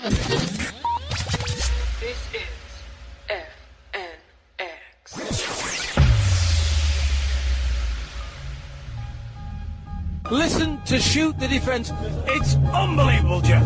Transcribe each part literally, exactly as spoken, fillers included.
This is F N X. Listen to Shoot the Defense. It's unbelievable, Jeff.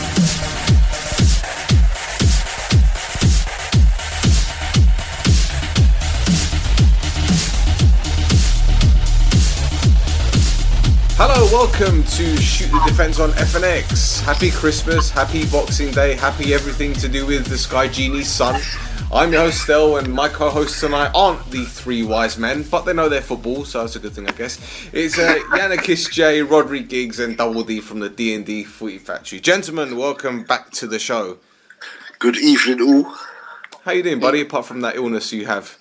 Hello, welcome to Shoot the Defense on F N X. Happy Christmas, happy Boxing Day, happy everything to do with the Sky Genie's son. I'm your host, Stel, and my co-hosts tonight aren't the three wise men, but they know their football, so that's a good thing, I guess. It's uh, Yannickis J, Rodri Giggs, and Double D from the D and D Footy Factory. Gentlemen, welcome back to the show. Good evening, all. How you doing, buddy, apart from that illness you have?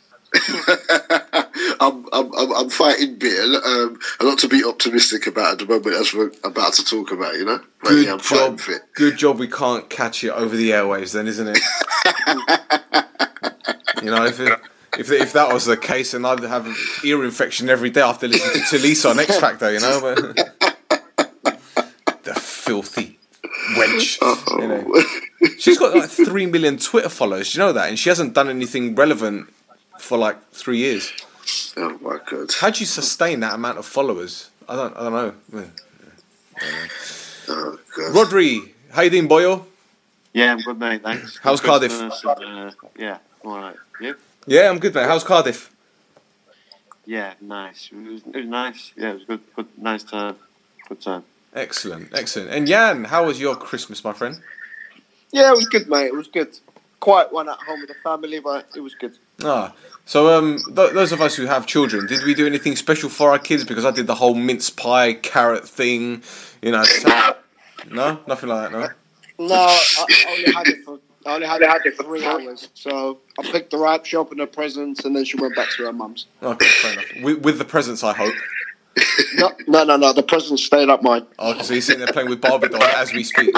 I'm, I'm I'm I'm fighting beer. Um, a lot to be optimistic about at the moment, as we're about to talk about. You know, but Good yeah, I'm fighting job. fit. Good job. We can't catch it over the airwaves, then, isn't it? You know, if it, if if that was the case, then I'd have an ear infection every day after listening to Talisa on X Factor. You know, but the filthy wench. Oh. You know, she's got like three million Twitter followers. Do you know that? And she hasn't done anything relevant for like three years. Oh my god! How do you sustain that amount of followers? I don't. I don't know. I don't know. Oh god! Rodri, how you doing, boyo? Yeah, I'm good, mate. Thanks. How's Good Cardiff? Christmas and, uh, yeah, all right. You? Yeah, I'm good, mate. How's Cardiff? Yeah, nice. It was, it was nice. Yeah, it was good. Good, nice time. Good time. Excellent, excellent. And Jan, how was your Christmas, my friend? Yeah, it was good, mate. It was good. Quiet one at home with the family, but it was good. Ah, so um, th- those of us who have children, did we do anything special for our kids? Because I did the whole mince pie carrot thing, you know. So, no, nothing like that. No. No, I, I only had it for I only had it for three hours. So I picked her up, she opened her presents, and then she went back to her mum's. Okay, fair enough. With, with the presents, I hope. No, no, no, no. The presents stayed up mine. Oh, so you're sitting there playing with Barbie dolls as we speak.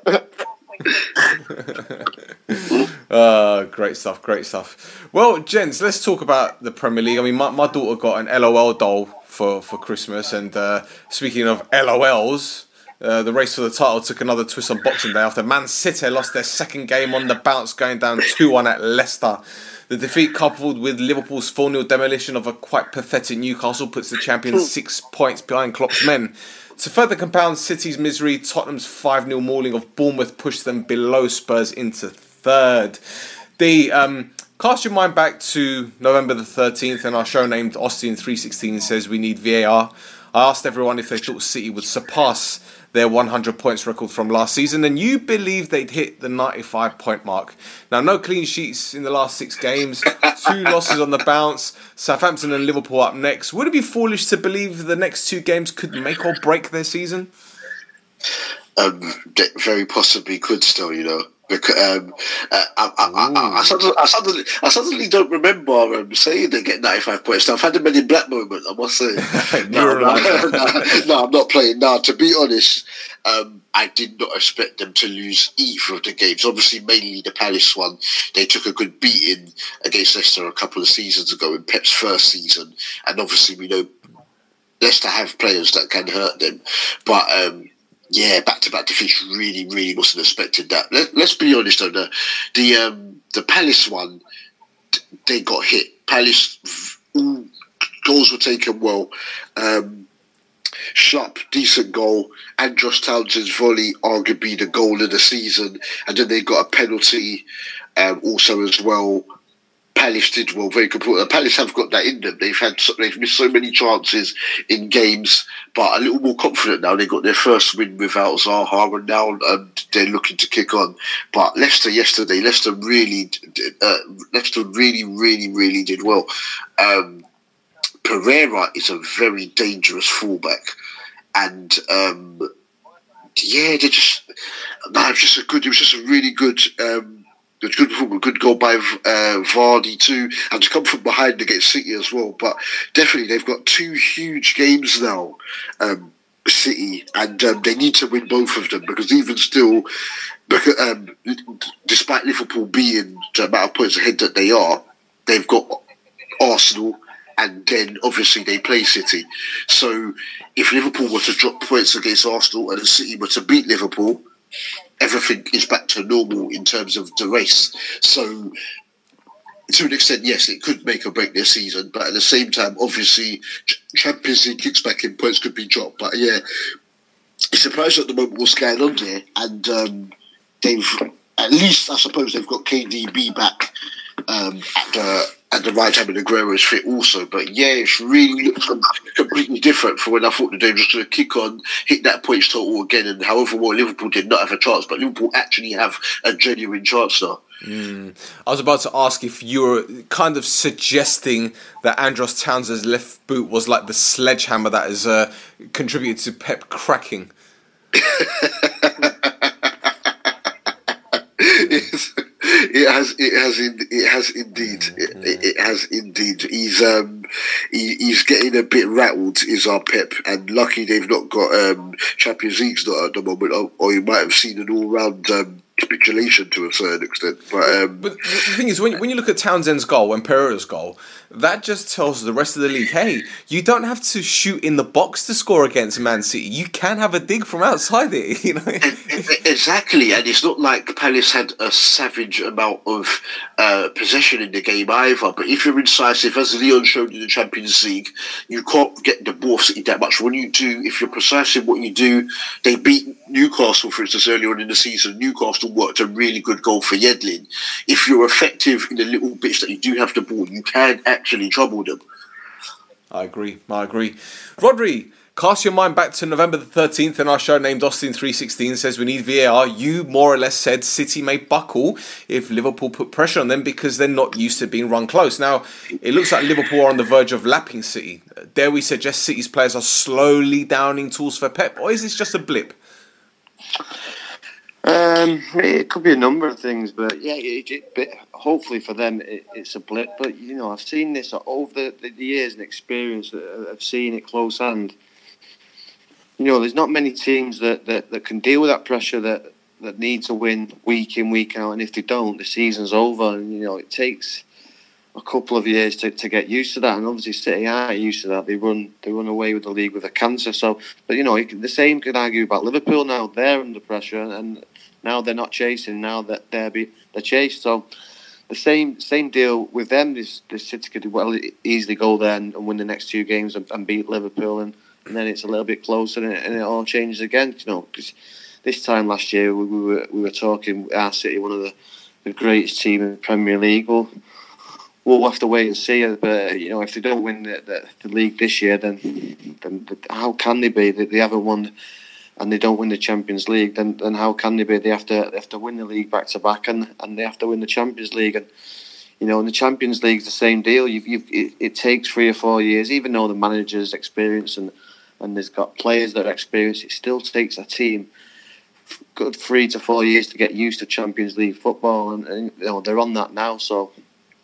uh, great stuff, great stuff. Well, gents, let's talk about the Premier League. I mean, my, my daughter got an L O L doll for, for Christmas, and uh, speaking of L O Ls, uh, the race for the title took another twist on Boxing Day after Man City lost their second game on the bounce, going down two one at Leicester. The defeat, coupled with Liverpool's four nil demolition of a quite pathetic Newcastle, puts the champions six points behind Klopp's men. To further compound City's misery, Tottenham's five nil mauling of Bournemouth pushed them below Spurs into third. The um, cast your mind back to November the thirteenth, and our show named Austin three sixteen says we need V A R. I asked everyone if they thought City would surpass their one hundred points record from last season, and you believe they'd hit the ninety-five point mark. Now, no clean sheets in the last six games, two losses on the bounce, Southampton and Liverpool up next. Would it be foolish to believe the next two games could make or break their season? Um, very possibly could still, you know. Because, um, uh, I, I, I, I, suddenly, I, suddenly, I suddenly don't remember um, saying they get ninety-five points. Now, I've had a Men in Black moment, I must say. no, no, no, no, no, I'm not playing. Now, to be honest, um, I did not expect them to lose either of the games. Obviously, mainly the Palace one. They took a good beating against Leicester a couple of seasons ago in Pep's first season. And obviously, we know Leicester have players that can hurt them. But... Um, Yeah, back-to-back defeats, really, really wasn't expected that. Let, let's be honest, though, the the, um, the Palace one, they got hit. Palace, all goals were taken well. Um, Schlupp, decent goal. Andros Townsend's volley, arguably the goal of the season. And then they got a penalty um, also as well. Palace did well, very good. Palace have got that in them. They've had they've missed so many chances in games, but a little more confident now. They got their first win without Zaha, and now um, they're looking to kick on. But Leicester yesterday, Leicester really, uh, Leicester really, really, really did well. Um, Pereira is a very dangerous fullback, and um, yeah, they just no, it was just a good. It was just a really good. Um, It's good performance, good goal by uh, Vardy too, and to come from behind against City as well. But definitely, they've got two huge games now, um, City, and um, they need to win both of them because even still, because, um, despite Liverpool being the amount of points ahead that they are, they've got Arsenal, and then obviously they play City. So if Liverpool were to drop points against Arsenal and City were to beat Liverpool, everything is back to normal in terms of the race. So, to an extent, yes, it could make or break their season, but at the same time, obviously, Champions League kicks back in points could be dropped. But yeah, it's surprising at the moment what's going on there, and um, they've at least, I suppose, they've got K D B back um, at the at the right time, and Aguero's fit also. But yeah, it's really looks completely different from when I thought that they were just going to kick on, hit that points total again, and however well Liverpool did not have a chance, but Liverpool actually have a genuine chance now. Mm. I was about to ask if you were kind of suggesting that Andros Townsend's left boot was like the sledgehammer that has uh, contributed to Pep cracking. Yes. It has, it has, in, it has indeed, it, it has indeed. He's um, he, he's getting a bit rattled. Is our Pep, and lucky they've not got um, Champions Leagues not at the moment, or, or you might have seen an all-round um, capitulation to a certain extent. But, um, but the thing is, when when you look at Townsend's goal and Pereira's goal, that just tells the rest of the league, hey, you don't have to shoot in the box to score against Man City. You can have a dig from outside it, you know. Exactly, and it's not like Palace had a savage amount of uh, possession in the game either. But if you're incisive, as Leon showed in the Champions League, you can't get the ball City that much. When you do, if you're precise in what you do, they beat Newcastle, for instance, earlier on in the season. Newcastle worked a really good goal for Yedlin. If you're effective in the little bits that you do have the ball, you can actually trouble them. I agree. I agree. Rodri, cast your mind back to November the thirteenth, and our show named Austin three sixteen says we need V A R. You more or less said City may buckle if Liverpool put pressure on them because they're not used to being run close. Now, it looks like Liverpool are on the verge of lapping City. Dare we suggest City's players are slowly downing tools for Pep, or is this just a blip? Um, it could be a number of things, but yeah, it, it, but hopefully for them it, it's a blip. But you know, I've seen this over the, the years and experience of seeing it close hand. You know, there's not many teams that, that, that can deal with that pressure that, that need to win week in, week out, and if they don't, the season's over. And you know, it takes a couple of years to, to get used to that. And obviously, City are used to that. They run they run away with the league with a cancer. So, but you know, you can, the same could argue about Liverpool now. They're under pressure, and now they're not chasing. Now that they're be, they're chased. So the same same deal with them. This this City could well easily go there and, and win the next two games and, and beat Liverpool, and, and then it's a little bit closer, and it, and it all changes again. You know, because this time last year we, we were we were talking our City, one of the, the greatest team in the Premier League. Well, we'll have to wait and see. But you know, if they don't win the, the, the league this year, then then how can they be? They, they haven't won, and they don't win the Champions League. Then then how can they be? They have to they have to win the league back to back, and, and they have to win the Champions League. And you know, in the Champions League, it's the same deal. You've, you've it, it takes three or four years, even though the manager's experienced and and there's got players that are experienced. It still takes a team good three to four years to get used to Champions League football, and, and you know they're on that now. So.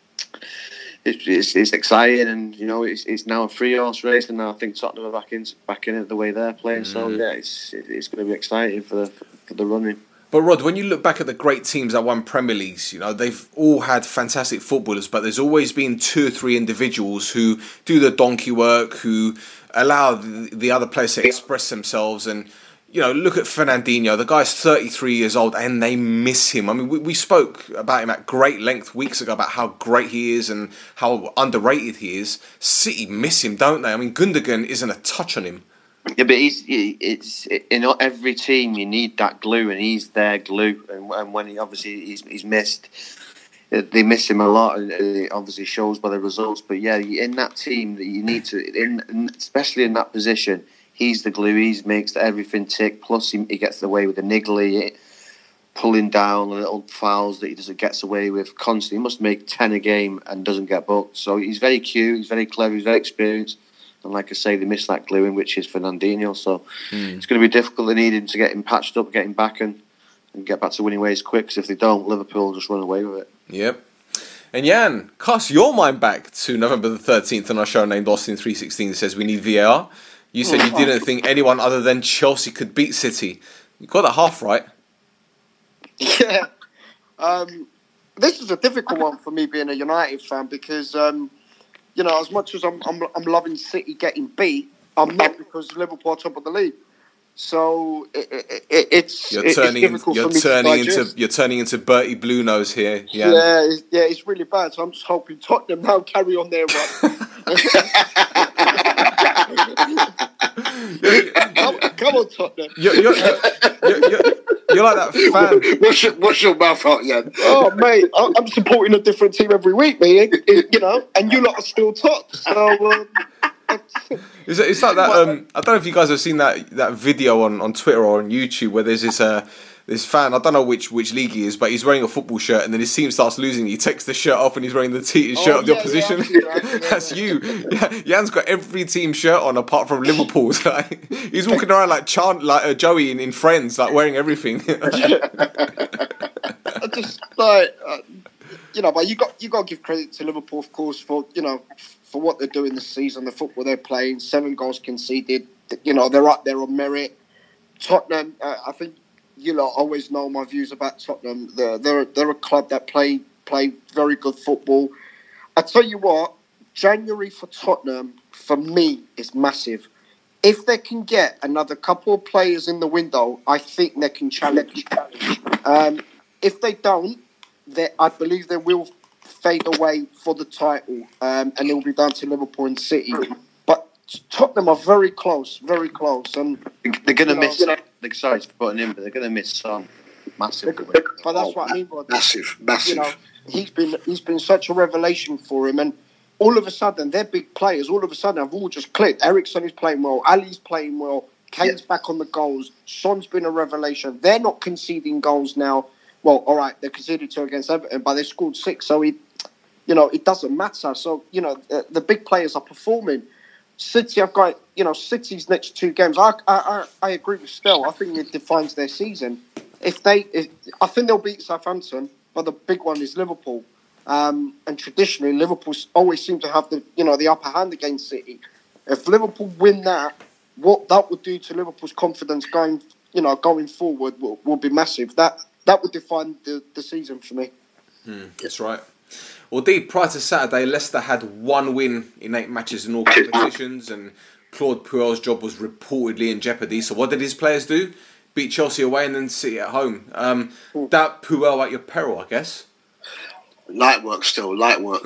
It's, it's, it's exciting, and you know it's it's now a three horse race, and now I think Tottenham are back in back in it the way they're playing. Mm. So yeah, it's it's going to be exciting for the for the running. But Rod, when you look back at the great teams that won Premier Leagues, you know they've all had fantastic footballers, but there's always been two or three individuals who do the donkey work, who allow the, the other players to express themselves. And you know, look at Fernandinho. The guy's thirty-three years old, and they miss him. I mean, we, we spoke about him at great length weeks ago about how great he is and how underrated he is. City miss him, don't they? I mean, Gundogan isn't a touch on him. Yeah, but he's it's in every team you need that glue, and he's their glue. And, and when he obviously he's he's missed, they miss him a lot, and it obviously shows by the results. But yeah, in that team that you need to, in especially in that position. He's the glue. He makes everything tick. Plus, he, he gets away with the niggly, pulling down the little fouls that he doesn't gets away with constantly. He must make ten a game and doesn't get booked. So he's very cute. He's very clever. He's very experienced. And like I say, they miss that glue in, which is Fernandinho. So mm. it's going to be difficult. They need him to get him patched up, get him back, and, and get back to winning ways quick. Because if they don't, Liverpool will just run away with it. Yep. And Jan, cast your mind back to November the thirteenth on our show named Austin three sixteen. It says we need V A R. You said you didn't think anyone other than Chelsea could beat City. You got that half right. Yeah. Um, this is a difficult one for me being a United fan because, um, you know, as much as I'm, I'm I'm loving City getting beat, I'm not because Liverpool are top of the league. So it, it, it's You're it's turning in, difficult you're for me turning to into digest. you're turning into Bertie Blue Nose here. Yeah. Yeah, it's, yeah, it's really bad. So I'm just hoping Tottenham now carry on their run. come, come on, Tottenham. You're, you're, you're, you're, you're, you're like that fan. What's your, what's your mouth out, Jan? Oh, mate, I- I'm supporting a different team every week, mate. It- it- you know, and you lot are still top. So, um, It's, it's like that. Um, I don't know if you guys have seen that that video on, on Twitter or on YouTube where there's this uh, this fan. I don't know which which league he is, but he's wearing a football shirt, and then his team starts losing. He takes the shirt off, and he's wearing the t- shirt Oh, of the yeah, opposition. yeah, I've seen that. Yeah, That's yeah. you. Yeah, Jan's got every team shirt on apart from Liverpool's. Like, he's walking around like Chant, like uh, Joey in, in Friends, like wearing everything. I just like uh, you know, but you got you got to give credit to Liverpool, of course, for you know for what they're doing this season, the football they're playing. Seven goals conceded. You know, they're up there on merit. Tottenham, uh, I think you lot always know my views about Tottenham. They're they're, they're a club that play play very good football. I tell you what, January for Tottenham for me is massive. If they can get another couple of players in the window, I think they can challenge. Um, if they don't, they, I believe they will fade away for the title, um, and it will be down to Liverpool and City. But Tottenham are very close, very close, and They're going to you know, miss. you know, Like, sorry for putting in, but they're going to miss some massively. but that's what I mean. By Massive, you massive. know, he's been he's been such a revelation for him, and all of a sudden they're big players. All of a sudden, have all just clicked. Ericsson is playing well. Ali's playing well. Kane's back on the goals. Son's been a revelation. They're not conceding goals now. Well, all right, they conceded two against Everton, but they scored six. So it, you know, it doesn't matter. So you know, the, the big players are performing. City, I've got you know City's next two games. I I I, I agree with Stel. I think it defines their season. If they, if, I think they'll beat Southampton, but the big one is Liverpool. Um, and traditionally, Liverpool always seem to have the you know the upper hand against City. If Liverpool win that, what that would do to Liverpool's confidence going you know going forward will, will be massive. That that would define the, the season for me. Mm, that's right. Well, indeed, prior to Saturday, Leicester had one win in eight matches in all competitions, and Claude Puel's job was reportedly in jeopardy. So what did his players do? Beat Chelsea away and then City at home. Um, that Puel at your peril, I guess. Light work still, light work.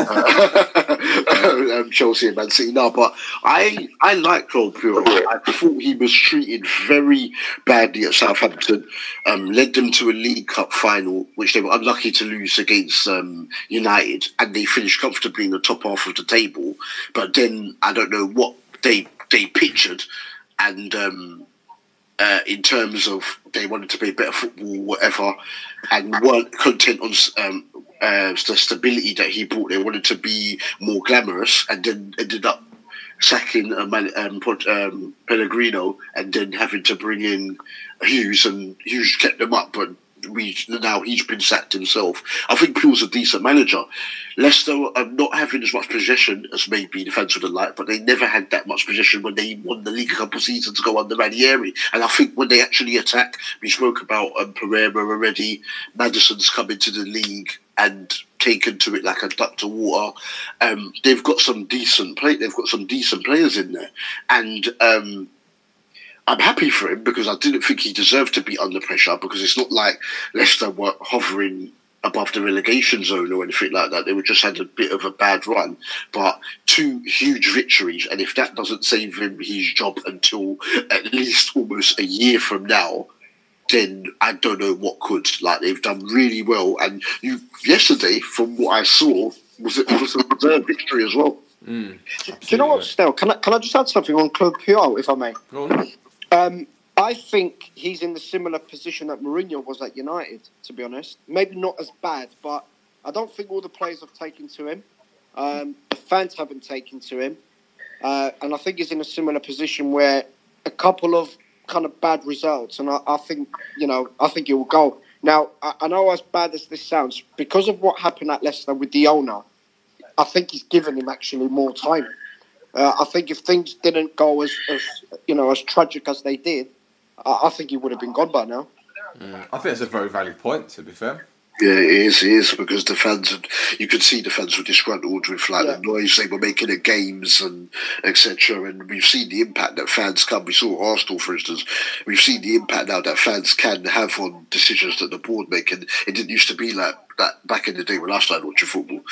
um, Chelsea and Man City. No, but I I like Claude Puel. I thought he was treated very badly at Southampton. Um, led them to a League Cup final, which they were unlucky to lose against um, United, and they finished comfortably in the top half of the table. But then I don't know what they they pictured, and um, uh, in terms of they wanted to play better football, whatever, and weren't content on. Um, Uh, the stability that he brought. They wanted to be more glamorous, and then ended up sacking um, um, um, Pellegrino, and then having to bring in Hughes, and Hughes kept them up. But we now he's been sacked himself. I think Puel's a decent manager. Leicester are not having as much possession as maybe the fans would have liked, but they never had that much possession when they won the league a couple of seasons ago under Ranieri. And I think when they actually attack, we spoke about um, Pereira already. Maddison's come into the league and taken to it like a duck to water. Um, they've got some decent play. They've got some decent players in there, and um, I'm happy for him because I didn't think he deserved to be under pressure, because it's not like Leicester were hovering above the relegation zone or anything like that. They were just had a bit of a bad run, but two huge victories, and if that doesn't save him his job until at least almost a year from now, then I don't know what could. Like, they've done really well, and you yesterday, from what I saw, was it was a reserve victory as well. Mm. Do you know what, Stel? Can I can I just add something on Claude Puel, if I may? Go on. Um, I think he's in the similar position that Mourinho was at United, to be honest. Maybe not as bad, but I don't think all the players have taken to him. Um, the fans haven't taken to him. Uh, and I think he's in a similar position where a couple of kind of bad results, and I, I think, you know, I think he will go. Now, I, I know as bad as this sounds, because of what happened at Leicester with the owner, I think he's given him actually more time. Uh, I think if things didn't go as, as you know as tragic as they did, I, I think he would have been gone by now. Mm. I think that's a very valid point, to be fair. Yeah, it is, it is, because the fans, had, you could see the fans were disgruntled with like Yeah. the noise they were making at games and et cetera. And we've seen the impact that fans can. We saw Arsenal, for instance. We've seen the impact now that fans can have on decisions that the board make. And it didn't used to be like that back in the day when I started watching football.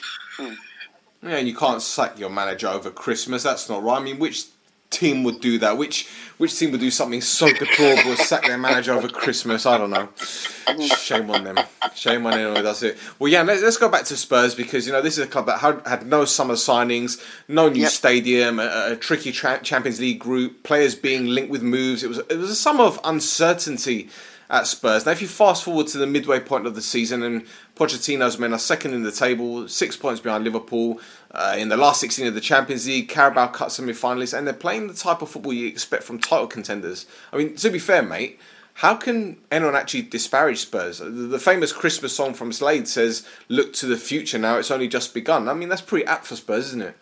Yeah, and you can't sack your manager over Christmas. That's not right. I mean, which team would do that? Which which team would do something so deplorable as sack their manager over Christmas? I don't know. Shame on them. Shame on anyone who does it. Well, yeah, let's, let's go back to Spurs, because, you know, this is a club that had, had no summer signings, no new Yep. stadium, a, a tricky tra- Champions League group, players being linked with moves. It was it was a summer of uncertainty at Spurs. Now, if you fast forward to the midway point of the season, and Pochettino's men are second in the table, six points behind Liverpool, uh, in the last sixteen of the Champions League, Carabao Cup semi-finalists, and they're playing the type of football you expect from title contenders. I mean, to be fair, mate, how can anyone actually disparage Spurs? The, the famous Christmas song from Slade says, "Look to the future now, it's only just begun." I mean, that's pretty apt for Spurs, isn't it?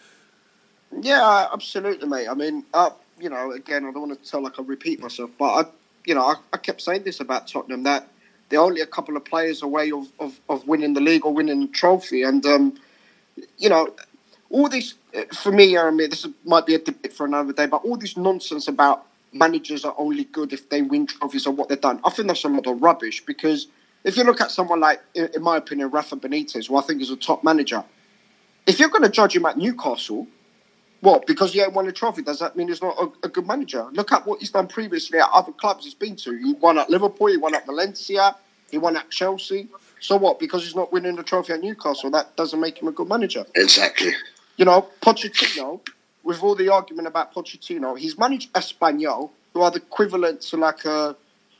Yeah, absolutely, mate. I mean, uh, you know, again, I don't want to sound like I repeat myself, but I, you know, I, I kept saying this about Tottenham, that they're only a couple of players away of, of, of winning the league or winning the trophy. And, um, you know, all this, for me, I mean, this might be a debate for another day, but all this nonsense about managers are only good if they win trophies or what they've done, I think that's some of the rubbish. Because if you look at someone like, in in my opinion, Rafa Benitez, who I think is a top manager, if you're going to judge him at Newcastle, what, because he ain't won a trophy, does that mean he's not a, a good manager? Look at what he's done previously at other clubs he's been to. He won at Liverpool, he won at Valencia, he won at Chelsea. So what, because he's not winning the trophy at Newcastle, that doesn't make him a good manager? Exactly. You know, Pochettino, with all the argument about Pochettino, he's managed Espanyol, who are the equivalent to like a,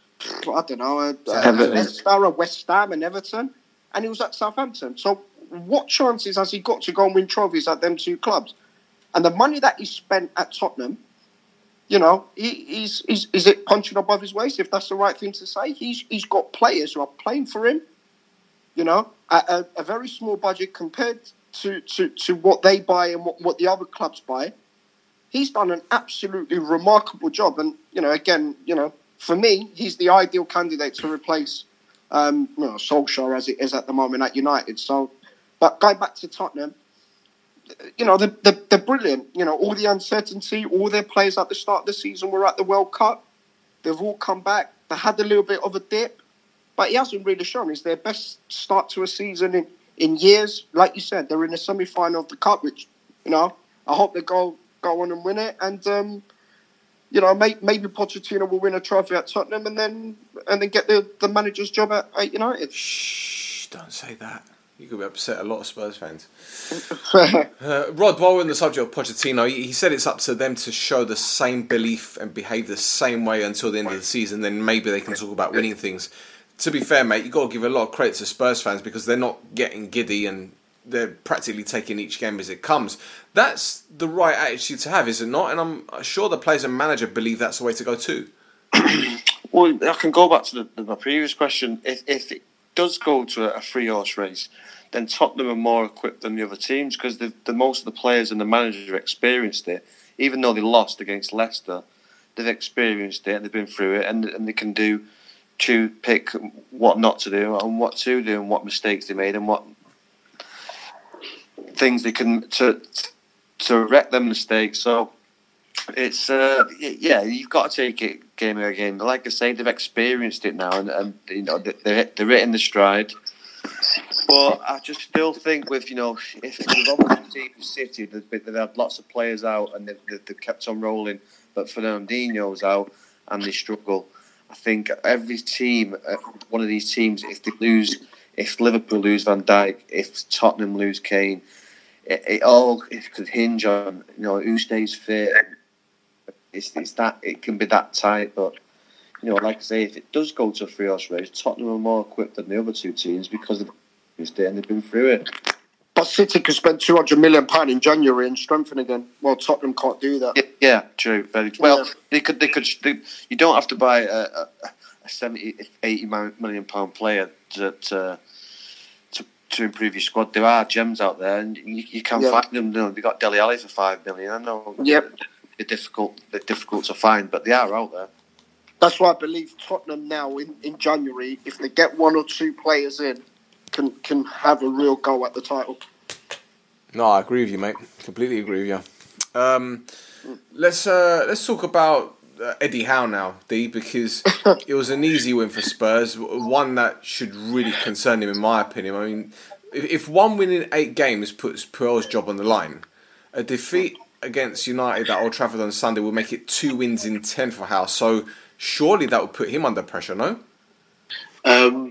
I don't know, a, a Everton. Leicester, a West Ham and Everton, and he was at Southampton. So what chances has he got to go and win trophies at them two clubs? And the money that he spent at Tottenham, you know, he, he's, he's is it punching above his waist, if that's the right thing to say? He's he's got players who are playing for him, you know, at a, a very small budget compared to, to, to what they buy and what, what the other clubs buy. He's done an absolutely remarkable job. And, you know, again, you know, for me, he's the ideal candidate to replace um, you know, Solskjaer as it is at the moment at United. So, but going back to Tottenham, you know, they're, they're, they're brilliant. You know, all the uncertainty, all their players at the start of the season were at the World Cup. They've all come back. They had a little bit of a dip, but it hasn't really shown. It's their best start to a season in, in years. Like you said, they're in the semi-final of the Cup, which, you know, I hope they go go on and win it. And, um, you know, may, maybe Pochettino will win a trophy at Tottenham and then and then get the, the manager's job at, at United. Shh, don't say that. You could upset a lot of Spurs fans. Uh, Rod, while we're on the subject of Pochettino, he, he said it's up to them to show the same belief and behave the same way until the end of the season. Then maybe they can talk about winning things. To be fair, mate, you've got to give a lot of credit to Spurs fans because they're not getting giddy and they're practically taking each game as it comes. That's the right attitude to have, is it not? And I'm sure the players and manager believe that's the way to go too. Well, I can go back to the, my previous question. If if it does go to a, a three horse race, then Tottenham are more equipped than the other teams because the, the most of the players and the manager experienced it. Even though they lost against Leicester, they've experienced it and they've been through it, and and they can do choose pick what not to do and what to do and what mistakes they made and what things they can to to correct them mistakes. So it's uh, yeah, you've got to take it game by game. Like I say, they've experienced it now, and, and you know they're they're hitting the stride. But I just still think with, you know, if with obviously City, they've, they've had lots of players out and they've, they've kept on rolling, but Fernandinho's out and they struggle. I think every team, uh, one of these teams, if they lose, if Liverpool lose Van Dijk, if Tottenham lose Kane, it, it all it could hinge on, you know, who stays fit. It's, it's that it can be that tight, but you know, like I say, if it does go to a three horse race, Tottenham are more equipped than the other two teams because they've used it and they've been through it. But City could spend two hundred million pounds in January and strengthen again. Well, Tottenham can't do that. Yeah, yeah true. Very true. Well, Yeah. they could. They could. They, you don't have to buy a, a, a seventy, eighty million pound player to, to to to improve your squad. There are gems out there, and you, you can Yeah. find them. You know, they got Dele Alli for five million. I know. Yep. They're difficult. They're difficult to find, but they are out there. That's why I believe Tottenham now in, in January, if they get one or two players in, can can have a real go at the title. No, I agree with you, mate. Completely agree with you. Um, let's uh, let's talk about uh, Eddie Howe now, D, because it was an easy win for Spurs, one that should really concern him, in my opinion. I mean, if, if one win in eight games puts Puel's job on the line, a defeat against United at Old Trafford on Sunday will make it two wins in ten for Howe. So surely that would put him under pressure, no? Um,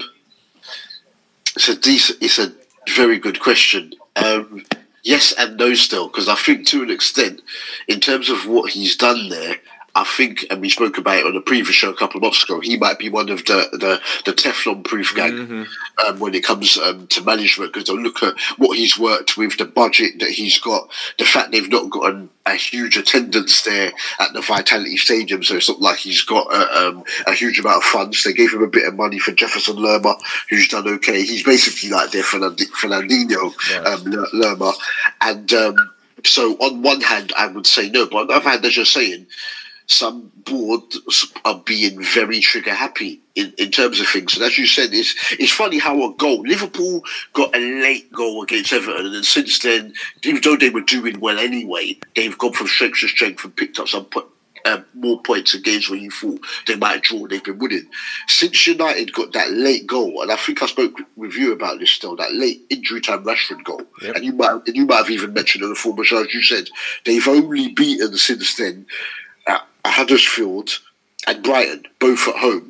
it's a decent, it's a very good question. Um, yes and no still, because I think to an extent, in terms of what he's done there, I think, and we spoke about it on a previous show a couple of months ago, he might be one of the, the, the Teflon-proof gang mm-hmm. um, when it comes um, to management, because they'll look at what he's worked with, the budget that he's got, the fact they've not got an, a huge attendance there at the Vitality Stadium, so it's not like he's got a, um, a huge amount of funds. They gave him a bit of money for Jefferson Lerma, who's done okay. He's basically like their Fernand- Fernandinho yes. um, Lerma. And um, so on one hand, I would say no, but on the other hand, as you're saying, some boards are being very trigger happy in, in terms of things. And as you said, it's, it's funny how a goal, Liverpool got a late goal against Everton, and then since then, even though they were doing well anyway, they've gone from strength to strength and picked up some po- uh, more points in games where you thought they might draw, they've been winning. Since United got that late goal, and I think I spoke with you about this still, that late injury time Rashford goal, yep. and you might and you might have even mentioned in the former show, as you said, they've only beaten since then uh, Huddersfield and Brighton, both at home.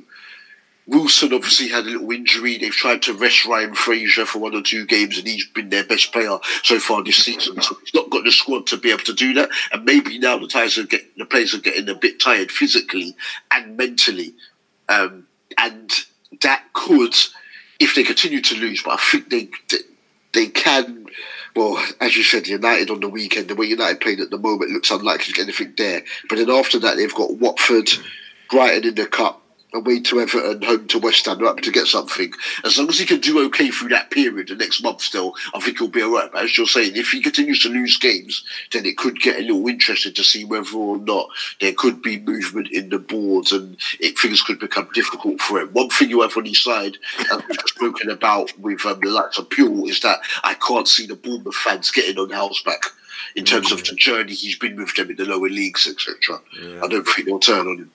Wilson obviously had a little injury. They've tried to rest Ryan Fraser for one or two games, and he's been their best player so far this season. So he's not got the squad to be able to do that. And maybe now the players are, get, the players are getting a bit tired physically and mentally. Um, and that could, if they continue to lose, but I think they they, they can. Well, as you said, United on the weekend, the way United played at the moment looks unlikely to get anything there. But then after that, they've got Watford, Brighton in the Cup, away to Everton, home to West Ham, up to get something. As long as he can do okay through that period, the next month still, I think he'll be all right. But as you're saying, if he continues to lose games, then it could get a little interesting to see whether or not there could be movement in the boards and it, things could become difficult for him. One thing you have on his side, and we've spoken about with um, the likes of Puel, is that I can't see the Bournemouth fans getting on Howe's back in terms of the journey he's been with them in the lower leagues, et cetera. Yeah. I don't think they'll turn on him.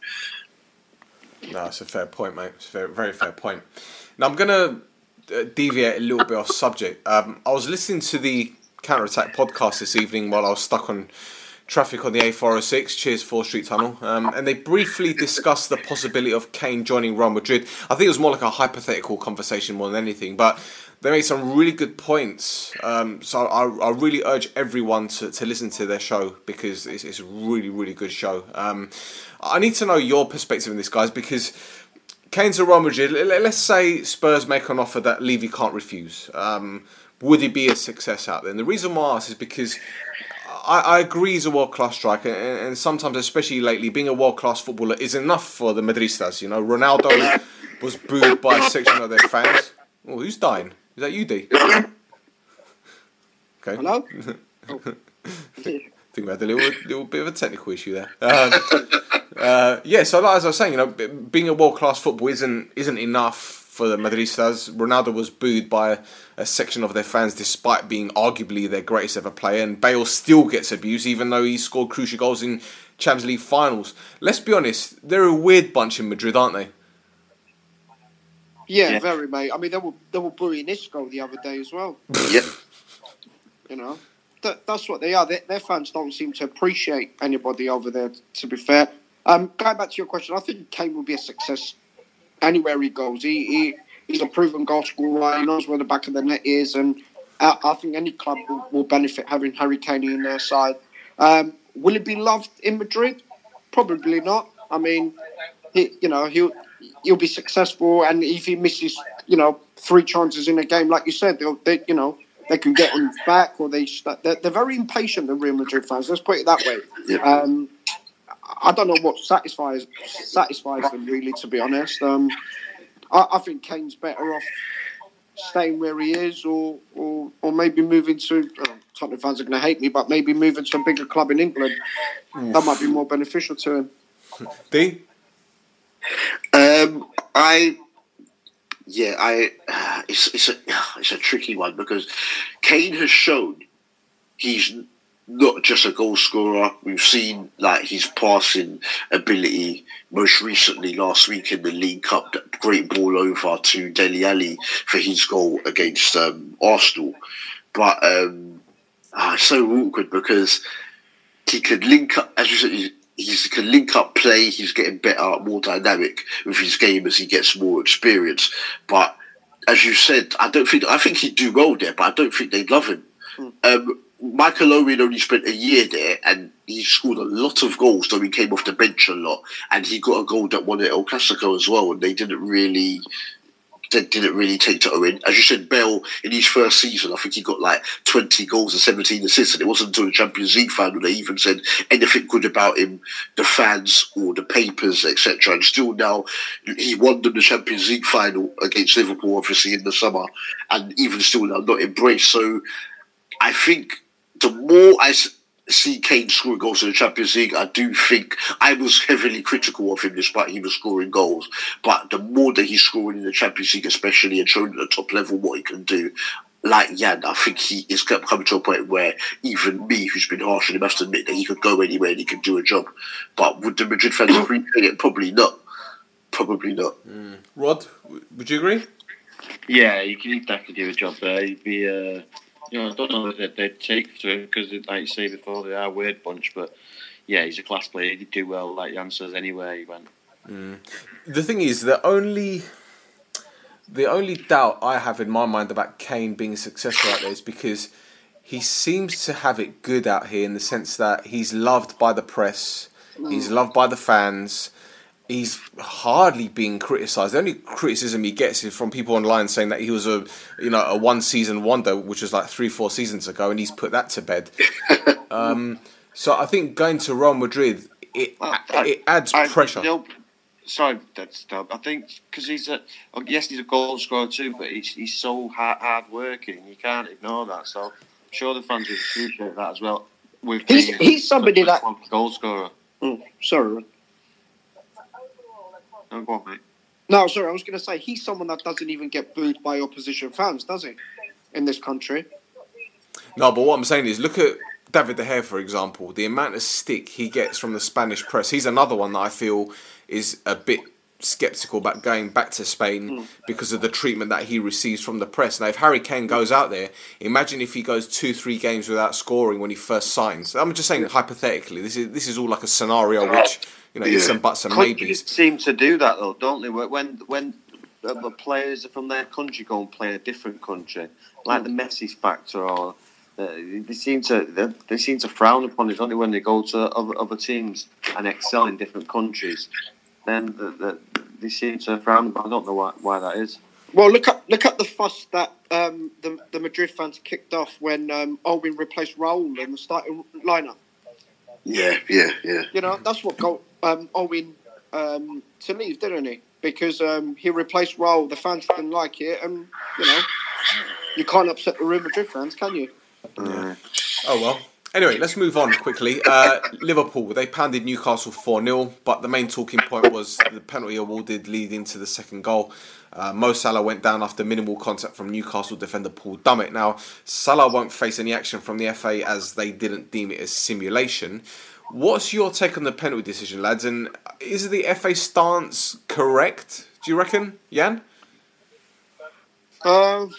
No, it's a fair point, mate. It's a very, very fair point. Now, I'm going to uh, deviate a little bit off subject. Um, I was listening to the Counter Attack podcast this evening while I was stuck on traffic on the A four oh six, cheers Fourth Street Tunnel, um, and they briefly discussed the possibility of Kane joining Real Madrid. I think it was more like a hypothetical conversation more than anything, but they made some really good points. Um, so I, I really urge everyone to, to listen to their show because it's, it's a really, really good show. Um, I need to know your perspective on this, guys, because Kane's at Real Madrid. Let's say Spurs make an offer that Levy can't refuse. Um, would he be a success out there? And the reason why I ask is because I, I agree he's a world-class striker, and, and sometimes, especially lately, being a world-class footballer is enough for the Madridistas. You know, Ronaldo was booed by a section of their fans. Oh, who's dying? Is that you, D? Okay. Hello? I think we had a little, little bit of a technical issue there. Um, uh, yeah, so as I was saying, you know, being a world-class football isn't isn't enough for the Madridistas. Ronaldo was booed by a, a section of their fans despite being arguably their greatest ever player, and Bale still gets abused even though he scored crucial goals in Champions League finals. Let's be honest, they're a weird bunch in Madrid, aren't they? Yeah, yeah, very, mate. I mean, they were they were booing Isco the other day as well. Yeah. You know, that, that's what they are. They, their fans don't seem to appreciate anybody over there, to be fair. Um, going back to your question, I think Kane will be a success anywhere he goes. He, he He's a proven goal scorer. He knows where the back of the net is. And I, I think any club will, will benefit having Harry Kane in their side. Um, will he be loved in Madrid? Probably not. I mean, he, you know, he'll... He'll be successful, and if he misses, you know, three chances in a game, like you said, they'll, they, you know, they can get on his back, or they they're, they're very impatient. The Real Madrid fans, let's put it that way. Yeah. Um, I don't know what satisfies satisfies them really, to be honest. Um, I, I think Kane's better off staying where he is, or or, or maybe moving to. Oh, Tottenham fans are going to hate me, but maybe moving to a bigger club in England. Oof. That might be more beneficial to him. D. Um, I, yeah, I, it's it's a it's a tricky one because Kane has shown he's not just a goal scorer. We've seen like his passing ability. Most recently, last week in the League Cup, that great ball over to Dele Alli for his goal against um, Arsenal. But um, ah, it's so awkward because he could link up, as you said, he, he can link up play. He's getting better, more dynamic with his game as he gets more experience. But as you said, I don't think I think he'd do well there, but I don't think they'd love him. Mm. Um, Michael Owen only spent a year there, and he scored a lot of goals, though he came off the bench a lot, and he got a goal that won at El Clasico as well. And they didn't really, they didn't really take to Owen. As you said, Bell in his first season, I think he got like twenty goals and seventeen assists, and it wasn't until the Champions League final they even said anything good about him, the fans or the papers, et cetera. And still now, he won them the Champions League final against Liverpool, obviously in the summer, and even still now not embraced. So I think the more I see Kane scoring goals in the Champions League, I do think I was heavily critical of him despite he was scoring goals. But the more that he's scoring in the Champions League, especially, and showing at the top level what he can do, like Jan, I think he is coming to a point where even me, who's been harsh on him, has to admit that he could go anywhere and he could do a job. But would the Madrid fans appreciate it? Probably not. Probably not. Mm. Rod, would you agree? Yeah, you can definitely do a job there. He'd be... Uh... You know, I don't know that they'd take to him because, like you say before, they are a weird bunch. But yeah, he's a class player. He'd do well, like Jan says, anywhere he went. Mm. The thing is, the only the only doubt I have in my mind about Kane being successful out there is because he seems to have it good out here in the sense that he's loved by the press, mm. he's loved by the fans. He's hardly being criticised. The only criticism he gets is from people online saying that he was a, you know, a one-season wonder, which was like three, four seasons ago, and he's put that to bed. um, so I think going to Real Madrid, it well, I, it adds I, pressure. You know, sorry, that's I think because he's a yes, he's a goal scorer too, but he's he's so hard, hard working. You can't ignore that. So I'm sure the fans would appreciate that as well. With he's he's somebody that goal scorer. Oh, sorry. No, go on, mate. No, sorry, I was going to say, he's someone that doesn't even get booed by opposition fans, does he? In this country. No, but what I'm saying is, look at David De Gea, for example. The amount of stick he gets from the Spanish press. He's another one that I feel is a bit sceptical about going back to Spain mm. because of the treatment that he receives from the press. Now, if Harry Kane goes out there, imagine if he goes two, three games without scoring when he first signs. I'm just saying, hypothetically, this is this is all like a scenario which... You know, yeah. some buts and Countries maybes. Seem to do that though, don't they? When when the players from their country go and play in a different country, like the Messi factor, or uh, they seem to they, they seem to frown upon it. Only when they go to other, other teams and excel in different countries, then the, the, they seem to frown upon. I don't know why why that is. Well, look at look at the fuss that um, the the Madrid fans kicked off when um, Owen replaced Raul in the starting lineup. Yeah, yeah, yeah. You know, that's what got um, Owen um, to leave, didn't he? Because um, he replaced Raul. The fans didn't like it, and you know, you can't upset the Real Madrid fans, can you? Yeah. Oh well. Anyway, let's move on quickly. Uh, Liverpool, they pounded Newcastle four nil, but the main talking point was the penalty awarded leading to the second goal. Uh, Mo Salah went down after minimal contact from Newcastle defender Paul Dummett. Now, Salah won't face any action from the F A as they didn't deem it as simulation. What's your take on the penalty decision, lads? And is the F A stance correct, do you reckon, Jan? Um,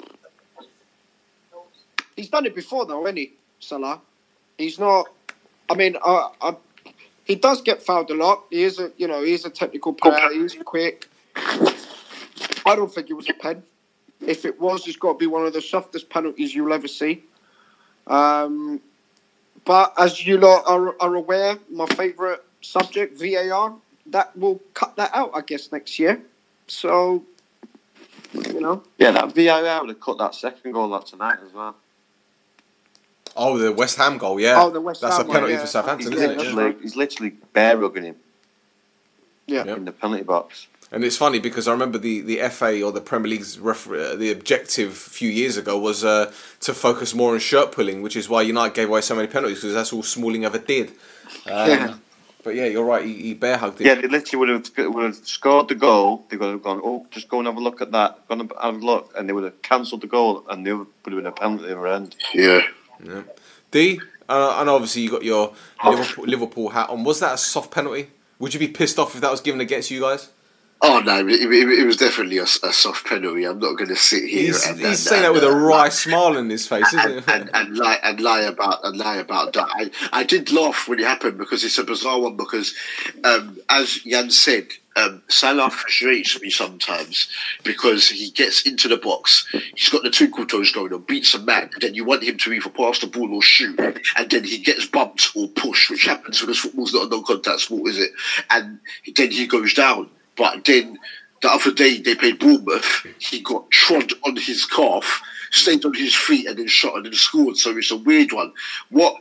he's done it before, though, hasn't he, Salah? He's not... I mean, uh, I, he does get fouled a lot. He is a, you know, he is a technical player. He's quick. I don't think it was a pen. If it was, it's got to be one of the softest penalties you'll ever see. Um, but as you lot are, are aware, my favourite subject, V A R, that will cut that out, I guess, next year. So, you know. Yeah, that V A R would have cut that second goal out tonight as well. Oh, the West Ham goal, yeah. Oh, the West That's Ham a penalty one, yeah. for Southampton, He's isn't literally, it? he's literally bare rugging him. Yeah. In the penalty box. And it's funny because I remember the, the F A or the Premier League's refer- the objective a few years ago was uh, to focus more on shirt pulling, which is why United gave away so many penalties because that's all Smalling ever did. Um, yeah. But yeah, you're right. He, he bear hugged him. Yeah, they literally would have would have scored the goal. They would have gone, oh, just go and have a look at that. Go and have a look, and they would have cancelled the goal, and there would have been a penalty at the other end. Yeah. yeah. D, uh, and obviously you got your Liverpool, Liverpool hat on. Was that a soft penalty? Would you be pissed off if that was given against you guys? Oh no, it, it, it was definitely a, a soft penalty. I'm not going to sit here. He's, and, he's and, saying and, that with a uh, wry smile on his face, isn't and, it? and, and lie and lie about and lie about that. I, I did laugh when it happened because it's a bizarre one. Because um, as Jan said, um, Salah frustrates me sometimes because he gets into the box, he's got the twinkle toes going on, beats a man, and then you want him to either pass the ball or shoot, and then he gets bumped or pushed, which happens because football's not a non-contact sport, is it? And then he goes down, but then. The other day they played Bournemouth, he got trod on his calf, stayed on his feet and then shot and then scored. So it's a weird one. What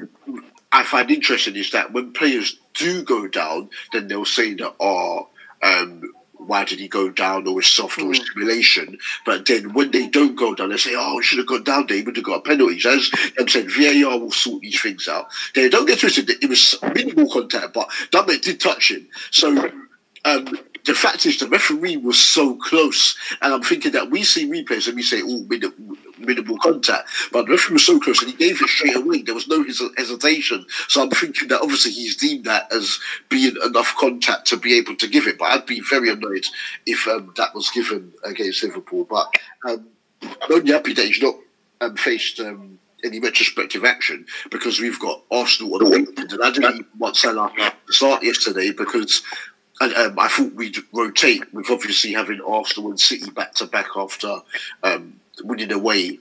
I find interesting is that when players do go down, then they'll say that, oh, um, why did he go down, or it's soft, or it's simulation. But then when they don't go down, they say, oh, he should have gone down there, he would have got a penalty. So as Em said, V A R will sort these things out. They don't get twisted, it was minimal contact, but Dummett did touch him. So um, the fact is, the referee was so close, and I'm thinking that we see replays and we say, "Oh, minimal, minimal contact," but the referee was so close, and he gave it straight away. There was no hes- hesitation. So I'm thinking that obviously he's deemed that as being enough contact to be able to give it. But I'd be very annoyed if um, that was given against Liverpool. But um, I'm only happy that he's not um, faced. Um, any retrospective action, because we've got Arsenal on the weekend, and I didn't even want Salah to start yesterday because. And um, I thought we'd rotate with obviously having Arsenal and City back to back after um, winning away,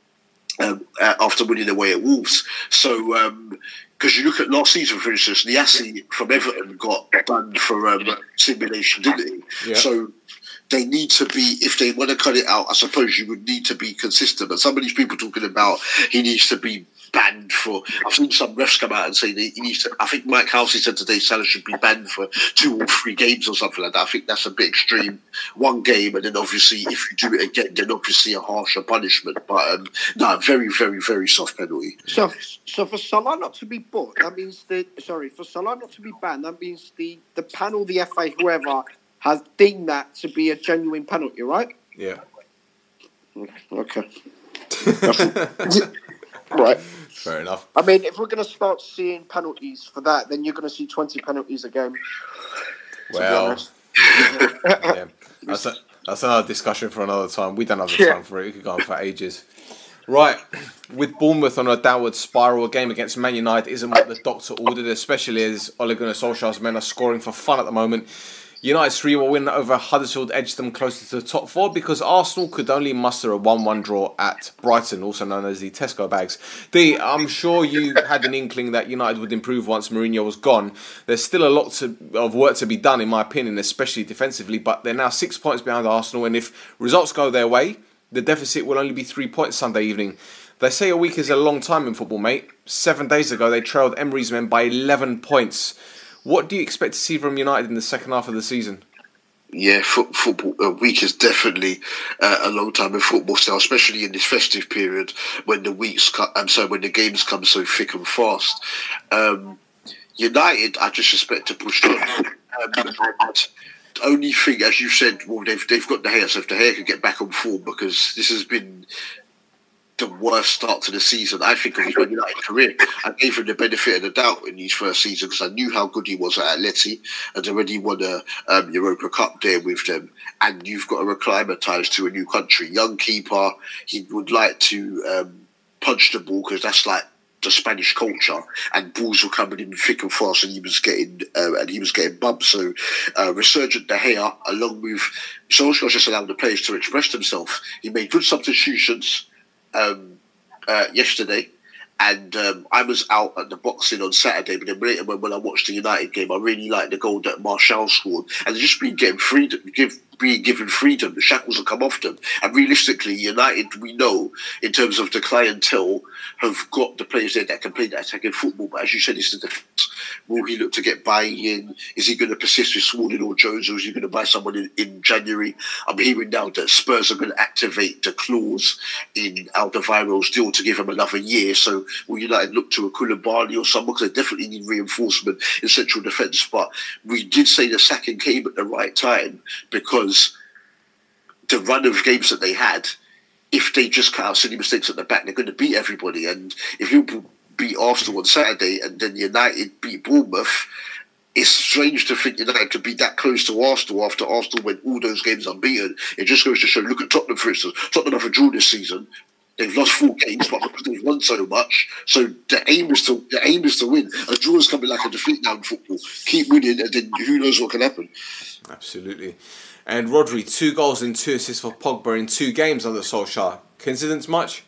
um, uh, after winning away at Wolves. So, because um, you look at last season, for instance, Niasse from Everton got banned for um, simulation, didn't he? Yeah. So they need to be, if they want to cut it out, I suppose you would need to be consistent. But some of these people talking about he needs to be banned for, I've seen some refs come out and say that he needs to, I think Mike Housey said today Salah should be banned for two or three games or something like that. I think that's a bit extreme. One game, and then obviously if you do it again, then obviously a harsher punishment. But um, no, very, very, very soft penalty. So, so for Salah not to be booked, that means the sorry for Salah not to be banned. That means the the panel, the F A, whoever has deemed that to be a genuine penalty, right? Yeah. Okay. Right. Fair enough. I mean, if we're going to start seeing penalties for that, then you're going to see twenty penalties a game. Well, yeah. That's, a, that's another discussion for another time. We don't have the Yeah. time for it. We could go on for ages. Right, with Bournemouth on a downward spiral, a game against Man United isn't what the doctor ordered, especially as Ole Gunnar Solskjaer's men are scoring for fun at the moment. United's three one win over Huddersfield edged them closer to the top four because Arsenal could only muster a one one draw at Brighton, also known as the Tesco Bags. D, I'm sure you had an inkling that United would improve once Mourinho was gone. There's still a lot to, of work to be done, in my opinion, especially defensively, but they're now six points behind Arsenal, and if results go their way, the deficit will only be three points Sunday evening. They say a week is a long time in football, mate. Seven days ago, they trailed Emery's men by eleven points. What do you expect to see from United in the second half of the season? Yeah, foot, football a week is definitely uh, a long time in football still, especially in this festive period when the weeks come. I'm sorry, when the games come so thick and fast. Um, United, I just expect to push on. Um, the only thing, as you said, well, they've they've got De Gea, so if De Gea could get back on form, because this has been the worst start to the season, I think, of his Man United career. I gave him the benefit of the doubt in his first season because I knew how good he was at Atleti and already won a um, Europa Cup there with them. And you've got to acclimatise to a new country. Young keeper, he would like to um, punch the ball because that's like the Spanish culture, and balls were coming in thick and fast, and he was getting uh, and he was getting bumped. So, uh, resurgent De Gea, along with Solskjaer, just allowed the players to express themselves. He made good substitutions Um, uh, yesterday, and um, I was out at the boxing on Saturday, but then later when, when I watched the United game, I really liked the goal that Martial scored, and they've just been getting freedom, give being given freedom. The shackles will come off them. And realistically, United, we know, in terms of the clientele, have got the players there that can play that attacking football. But as you said, it's the defence. Will he look to get buy-in? Is he going to persist with Smalling or Jones, or is he going to buy someone in, in January? I'm hearing now that Spurs are going to activate the clause in Alderweireld's deal to give him another year. So will United look to a Koulibaly or someone? Because they definitely need reinforcement in central defence. But we did say the sacking came at the right time, because the run of games that they had, if they just cut out silly mistakes at the back, they're going to beat everybody. And if you beat Arsenal on Saturday and then United beat Bournemouth, it's strange to think United could be that close to Arsenal after Arsenal went all those games unbeaten. It just goes to show, look at Tottenham, for instance. Tottenham have a draw this season. They've lost four games, but because they've won so much, so the aim is to the aim is to win. A draw is coming like a defeat now in football. Keep winning, and then who knows what can happen. Absolutely. And Rodri, two goals and two assists for Pogba in two games under Solskjaer. Coincidence much?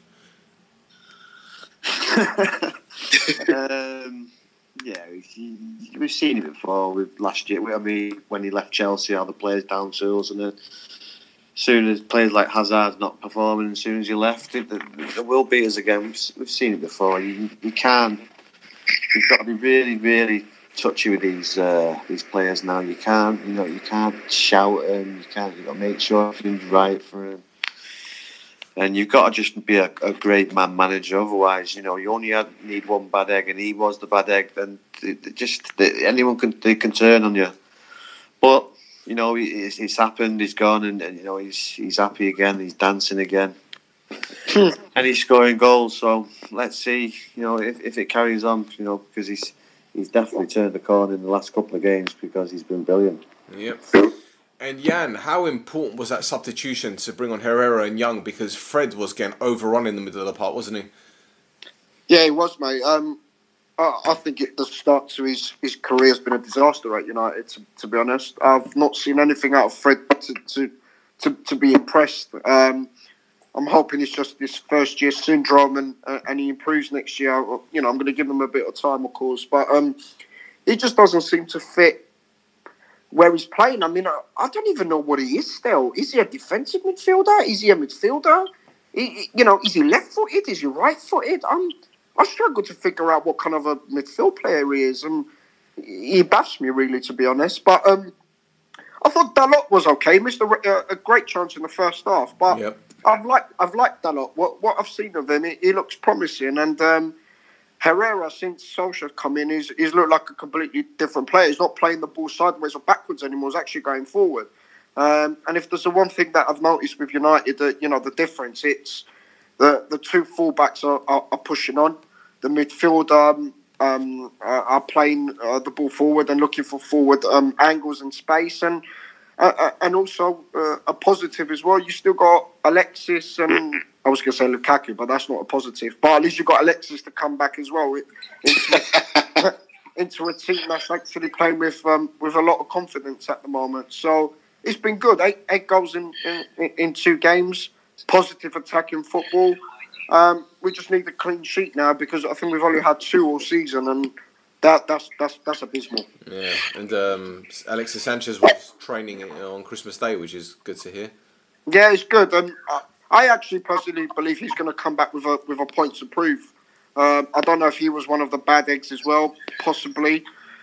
um, yeah, we've seen it before. With last year, I mean, when he left Chelsea, how the players down tools, and then as soon as players like Hazard's not performing, as soon as he left, it, there will be us again. We've, we've seen it before. You, you can't. You've got to be really, really touchy with these uh, these players now. You can't, you know, you can't shout them. You can't. You got to make sure everything's right for him. And you've got to just be a, a great man manager. Otherwise, you know, you only had, need one bad egg, and he was the bad egg. Then it, it just it, anyone can they can turn on you. But you know, it's, it's happened. He's gone, and, and you know, he's he's happy again. He's dancing again, and he's scoring goals. So let's see, you know, if, if it carries on, you know, because he's he's definitely turned the corner in the last couple of games because he's been brilliant. Yep. And Jan, how important was that substitution to bring on Herrera and Young, because Fred was getting overrun in the middle of the park, wasn't he? Yeah, he was, mate. Um, I, I think it, the start to his, his career has been a disaster at United, to, to be honest. I've not seen anything out of Fred to to, to, to be impressed. Um, I'm hoping it's just this first year syndrome and uh, and he improves next year. You know, I'm going to give him a bit of time, of course. But um, he just doesn't seem to fit where he's playing. I mean, I, I don't even know what he is still. Is he a defensive midfielder? Is he a midfielder? He, you know, is he left-footed? Is he right-footed? I'm, I struggle to figure out what kind of a midfield player he is. And he baffs me, really, to be honest. But um, I thought Dalot was okay. Missed a, a, a great chance in the first half. But yep. I've liked, I've liked Dalot. What, what I've seen of him, he, he looks promising. And Um, Herrera, since Solskjaer's come in, he's, he's looked like a completely different player. He's not playing the ball sideways or backwards anymore. He's actually going forward. Um, and if there's the one thing that I've noticed with United, that you know the difference, it's the the two fullbacks are, are, are pushing on. The midfield um, um, are playing uh, the ball forward and looking for forward um, angles and space, and uh, and also uh, a positive as well. You still got Alexis and. I was going to say Lukaku, but that's not a positive. But at least you've got Alexis to come back as well into, into a team that's actually playing with um, with a lot of confidence at the moment. So it's been good. Eight, eight goals in, in, in two games. Positive attacking football. Um, we just need a clean sheet now because I think we've only had two all season, and that that's that's that's abysmal. Yeah, and um, Alexis Sanchez was training on Christmas Day, which is good to hear. Yeah, it's good. And uh, I actually personally believe he's going to come back with a with a point to prove. Um, I don't know if he was one of the bad eggs as well, possibly.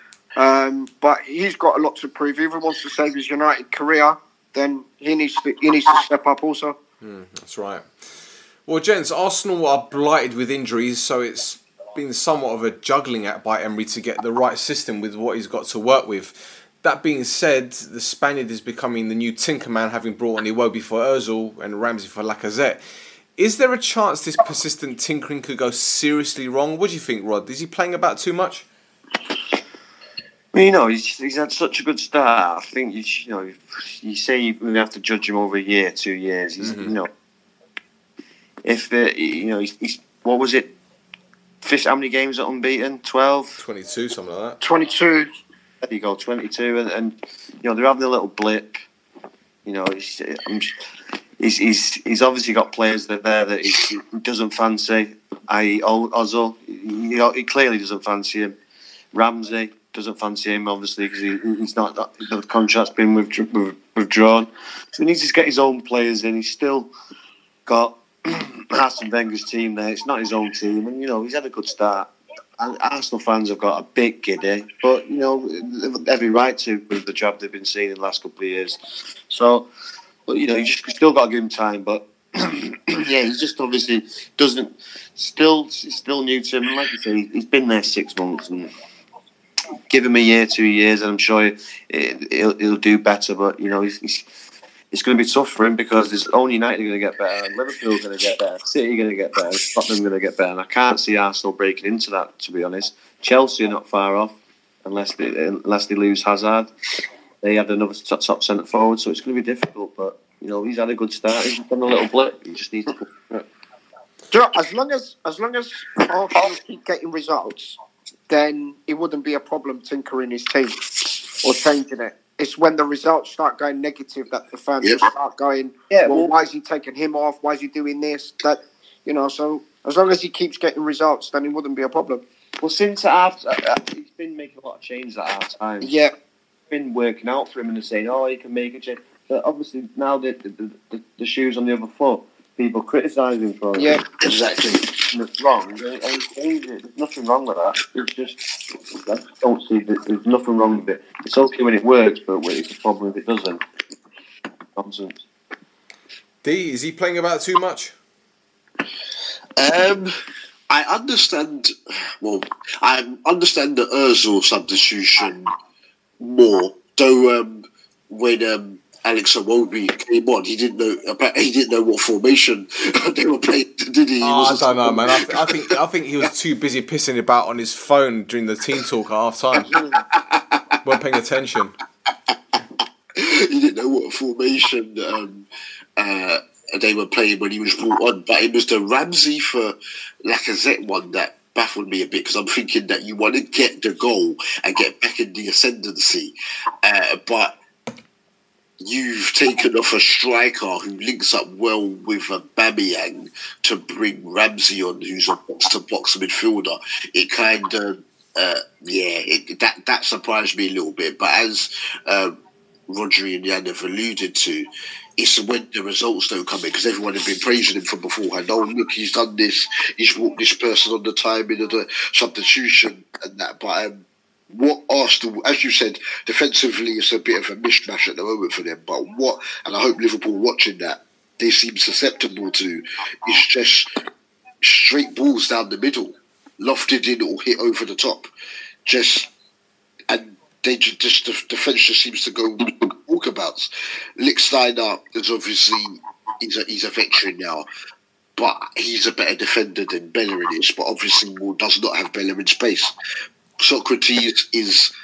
Um, but he's got a lot to prove. If he wants to save his United career, then he needs to he needs to step up also. Mm, that's right. Well, gents, Arsenal are blighted with injuries, so it's been somewhat of a juggling act by Emery to get the right system with what he's got to work with. That being said, the Spaniard is becoming the new Tinkerman, having brought on Iwobi for Ozil and Ramsey for Lacazette. Is there a chance this persistent tinkering could go seriously wrong? What do you think, Rod? Is he playing about too much? Well, you know, he's, he's had such a good start. I think, you, you know, you say you have to judge him over a year, two years. He's, mm-hmm. You know, if, the, you know, he's, he's, what was it? Fish, how many games are unbeaten? twelve? twenty-two, something like that. twenty-two. There you go, twenty-two, and, and you know they're having a little blip. You know, he's he's he's, he's obviously got players that there that he, he doesn't fancy. that is, Ozil, you know, he clearly doesn't fancy him. Ramsey doesn't fancy him, obviously, because he, he's not. The contract's been with, with withdrawn. So he needs to get his own players in. He's still got Arsene Wenger's team there. It's not his own team, and you know he's had a good start. And Arsenal fans have got a bit giddy, but you know they've every right to with the job they've been seeing in the last couple of years. So, but you know you just still got to give him time. But yeah, he just obviously doesn't. Still, it's still new to him. And like I say, he's been there six months, and give him a year, two years, and I'm sure he'll, he'll do better. But you know, he's, he's, it's going to be tough for him because there's only United going to get better, and Liverpool's going to get better, City going to get better, Tottenham going to get better. And I can't see Arsenal breaking into that. To be honest, Chelsea are not far off unless they unless they lose Hazard. They had another top, top centre forward, so it's going to be difficult. But you know, he's had a good start. He's done a little blip. He just needs to. Do you know, as long as as long as Arsenal keep getting results, then it wouldn't be a problem tinkering his team or changing it. It's when the results start going negative that the fans Yep. will start going, Yeah, well, well- why is he taking him off? Why is he doing this? That you know, so as long as he keeps getting results, then it wouldn't be a problem. Well, since half, uh, he's been making a lot of changes at half time. Yeah, It's been working out for him, and they're saying, "Oh, he can make a change." But obviously, now the the, the, the shoes on the other foot, people criticise him for it. yeah. Exactly. And it's wrong. And he's changed it. There's nothing wrong with that. It's just I don't see that there's nothing wrong with it. It's okay when it works, but it's a problem if it doesn't. Nonsense. D, is he playing about too much? Um, I understand. Well, I understand the Özil substitution more. Though um, when um, Alex Iwobi came on, he didn't know about. He didn't know what formation they were playing. Did he? He Oh, I wasn't- don't know, man. I, th- I think I think he was too busy pissing about on his phone during the team talk at half time. Weren't paying attention. He didn't know what formation um, uh, they were playing when he was brought on. But it was the Ramsey for Lacazette one that baffled me a bit because I'm thinking that you want to get the goal and get back in the ascendancy, uh, but you've taken off a striker who links up well with Aubameyang to bring Ramsey on, who's a box-to-box midfielder. It kind of, uh, yeah, it, that that surprised me a little bit. But as uh, Rodri and Jan have alluded to, it's when the results don't come in, because everyone had been praising him from beforehand. Oh, look, he's done this, he's walked this person on the timing of the substitution and that. But um, what Arsenal, as you said, defensively, it's a bit of a mishmash at the moment for them. But what, and I hope Liverpool watching that, they seem susceptible to, is just straight balls down the middle, lofted in or hit over the top. Just, and they ju- just, the defence just seems to go walkabouts. Lichtsteiner is obviously, he's a, he's a veteran now, but he's a better defender than Bellerin is, but obviously Moore does not have Bellerin space. Socrates is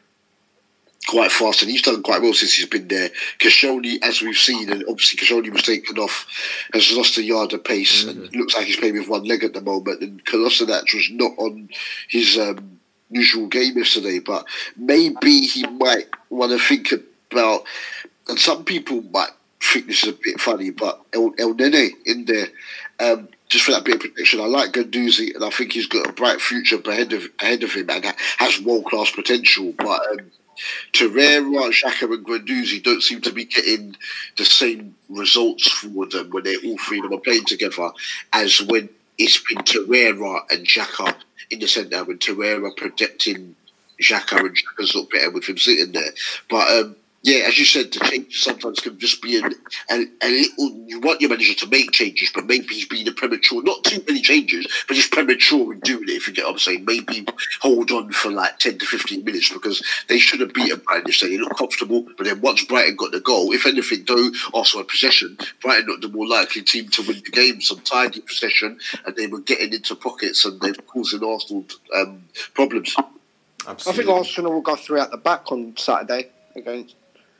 quite fast, and he's done quite well since he's been there. Koscielny, as we've seen, and obviously Koscielny was taken off, has lost a yard of pace, mm-hmm. and looks like he's playing with one leg at the moment. And Kolasinac was not on his um, usual game yesterday, but maybe he might want to think about, and some people might think this is a bit funny, but El, El Nene in there, um, just for that bit of protection. I like Guendouzi, and I think he's got a bright future ahead of ahead of him, and has world class potential. But um, Torreira, Xhaka, and Guendouzi don't seem to be getting the same results for them when they all three of them are playing together as when it's been Torreira and Xhaka in the centre, when Torreira protecting Xhaka and Xhaka's not better with him sitting there. But um, yeah, as you said, the changes sometimes can just be a, a, a little. You want your manager to make changes, but maybe he's being a premature. Not too many changes, but he's premature in doing it. If you get what I'm saying, maybe hold on for like ten to fifteen minutes, because they should have beaten Brighton. They they look comfortable, but then once Brighton got the goal, if anything, though, also a possession, Brighton not the more likely team to win the game. Some tidy possession, and they were getting into pockets, and they were causing Arsenal um, problems. Absolutely. I think Arsenal will go through at the back on Saturday against.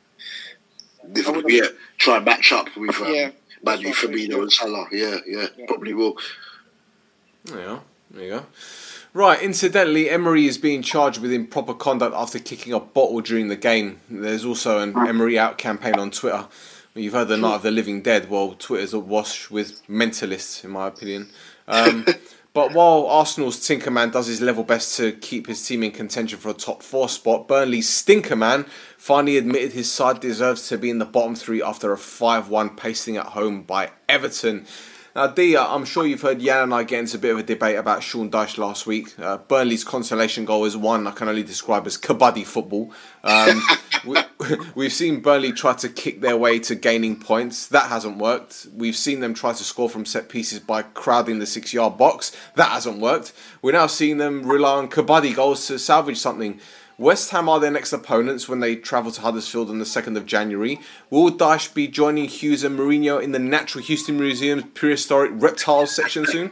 If, yeah, try and match up with um, Yeah, Manu, that's what I think, Firmino, and Salah. Yeah, yeah, Yeah. probably will. There you go. There you go. Right, incidentally, Emery is being charged with improper conduct after kicking a bottle during the game. There's also an Emery out campaign on Twitter, You've heard the Night of the Living Dead. Well, Twitter's awash with mentalists, in my opinion. Um, but while Arsenal's Tinkerman does his level best to keep his team in contention for a top four spot, Burnley's Stinkerman finally admitted his side deserves to be in the bottom three after a five one pasting at home by Everton. Now, Dee, I'm sure you've heard Jan and I get into a bit of a debate about Sean Dyche last week. Uh, Burnley's consolation goal is one I can only describe as kabaddi football. Um, we, we've seen Burnley try to kick their way to gaining points. That hasn't worked. We've seen them try to score from set pieces by crowding the six-yard box. That hasn't worked. We're now seeing them rely on kabaddi goals to salvage something. West Ham are their next opponents when they travel to Huddersfield on the second of January. Will Dyche be joining Hughes and Mourinho in the Natural History Museum's prehistoric reptiles section soon?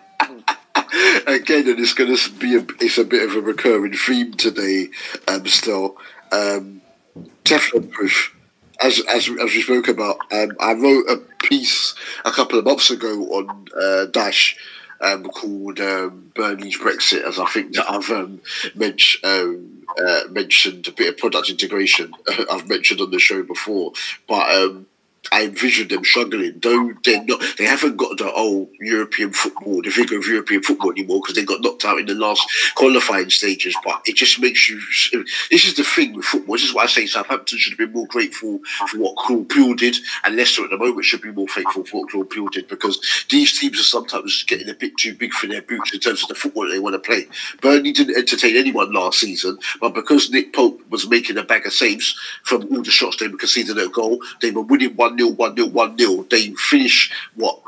Again, and it's going to be a, it's a bit of a recurring theme today. Um, still, um, Teflon proof. As as as we spoke about, um, I wrote a piece a couple of months ago on uh, Dyche. Um, called um, Burnley's Brexit, as I think that I've um, mentioned, um, uh, mentioned a bit of product integration. I've mentioned on the show before, but um, I envision them struggling. Though they're not, they haven't got the old European football, the figure of European football anymore, because they got knocked out in the last qualifying stages. But it just makes you. This is the thing with football. This is why I say Southampton should have been more grateful for what Claude Puel did, and Leicester at the moment should be more thankful for what Claude Puel did, because these teams are sometimes getting a bit too big for their boots in terms of the football that they want to play. Burnley didn't entertain anyone last season, but because Nick Pope was making a bag of saves from all the shots they were conceding at goal, they were winning one nil, one nil, one nil. They finished, what,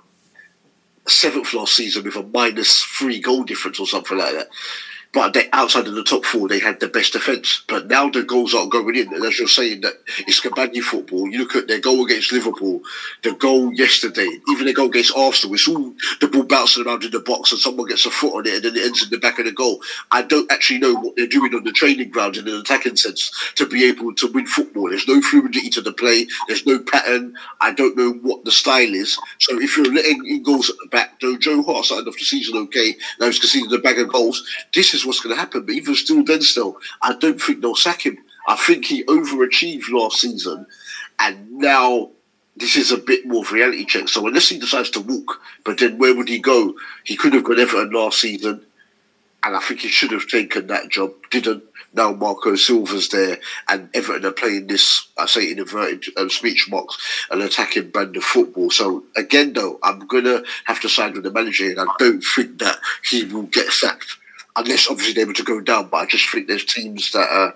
seventh last season with a minus three goal difference or something like that. But they, outside of the top four, they had the best defence. But now the goals aren't going in. And as you're saying, that it's Kabaddi football. You look at their goal against Liverpool, the goal yesterday, even the goal against Arsenal, it's all the ball bouncing around in the box and someone gets a foot on it and then it ends in the back of the goal. I don't actually know what they're doing on the training ground in an attacking sense to be able to win football. There's no fluidity to the play. There's no pattern. I don't know what the style is. So if you're letting in goals at the back, though Joe Hart started off the season okay, now he's conceded a bag of goals, this is what's going to happen. But even still then still, I don't think they'll sack him. I think he overachieved last season, and now this is a bit more of a reality check. So unless he decides to walk, but then where would he go? He could have gone Everton last season, and I think he should have taken that job. Didn't. Now Marco Silva's there, and Everton are playing this, I say in inverted um, speech marks, an attacking brand of football. So again, though, I'm going to have to side with the manager, and I don't think that he will get sacked. Unless obviously they were to go down, but I just think there's teams that are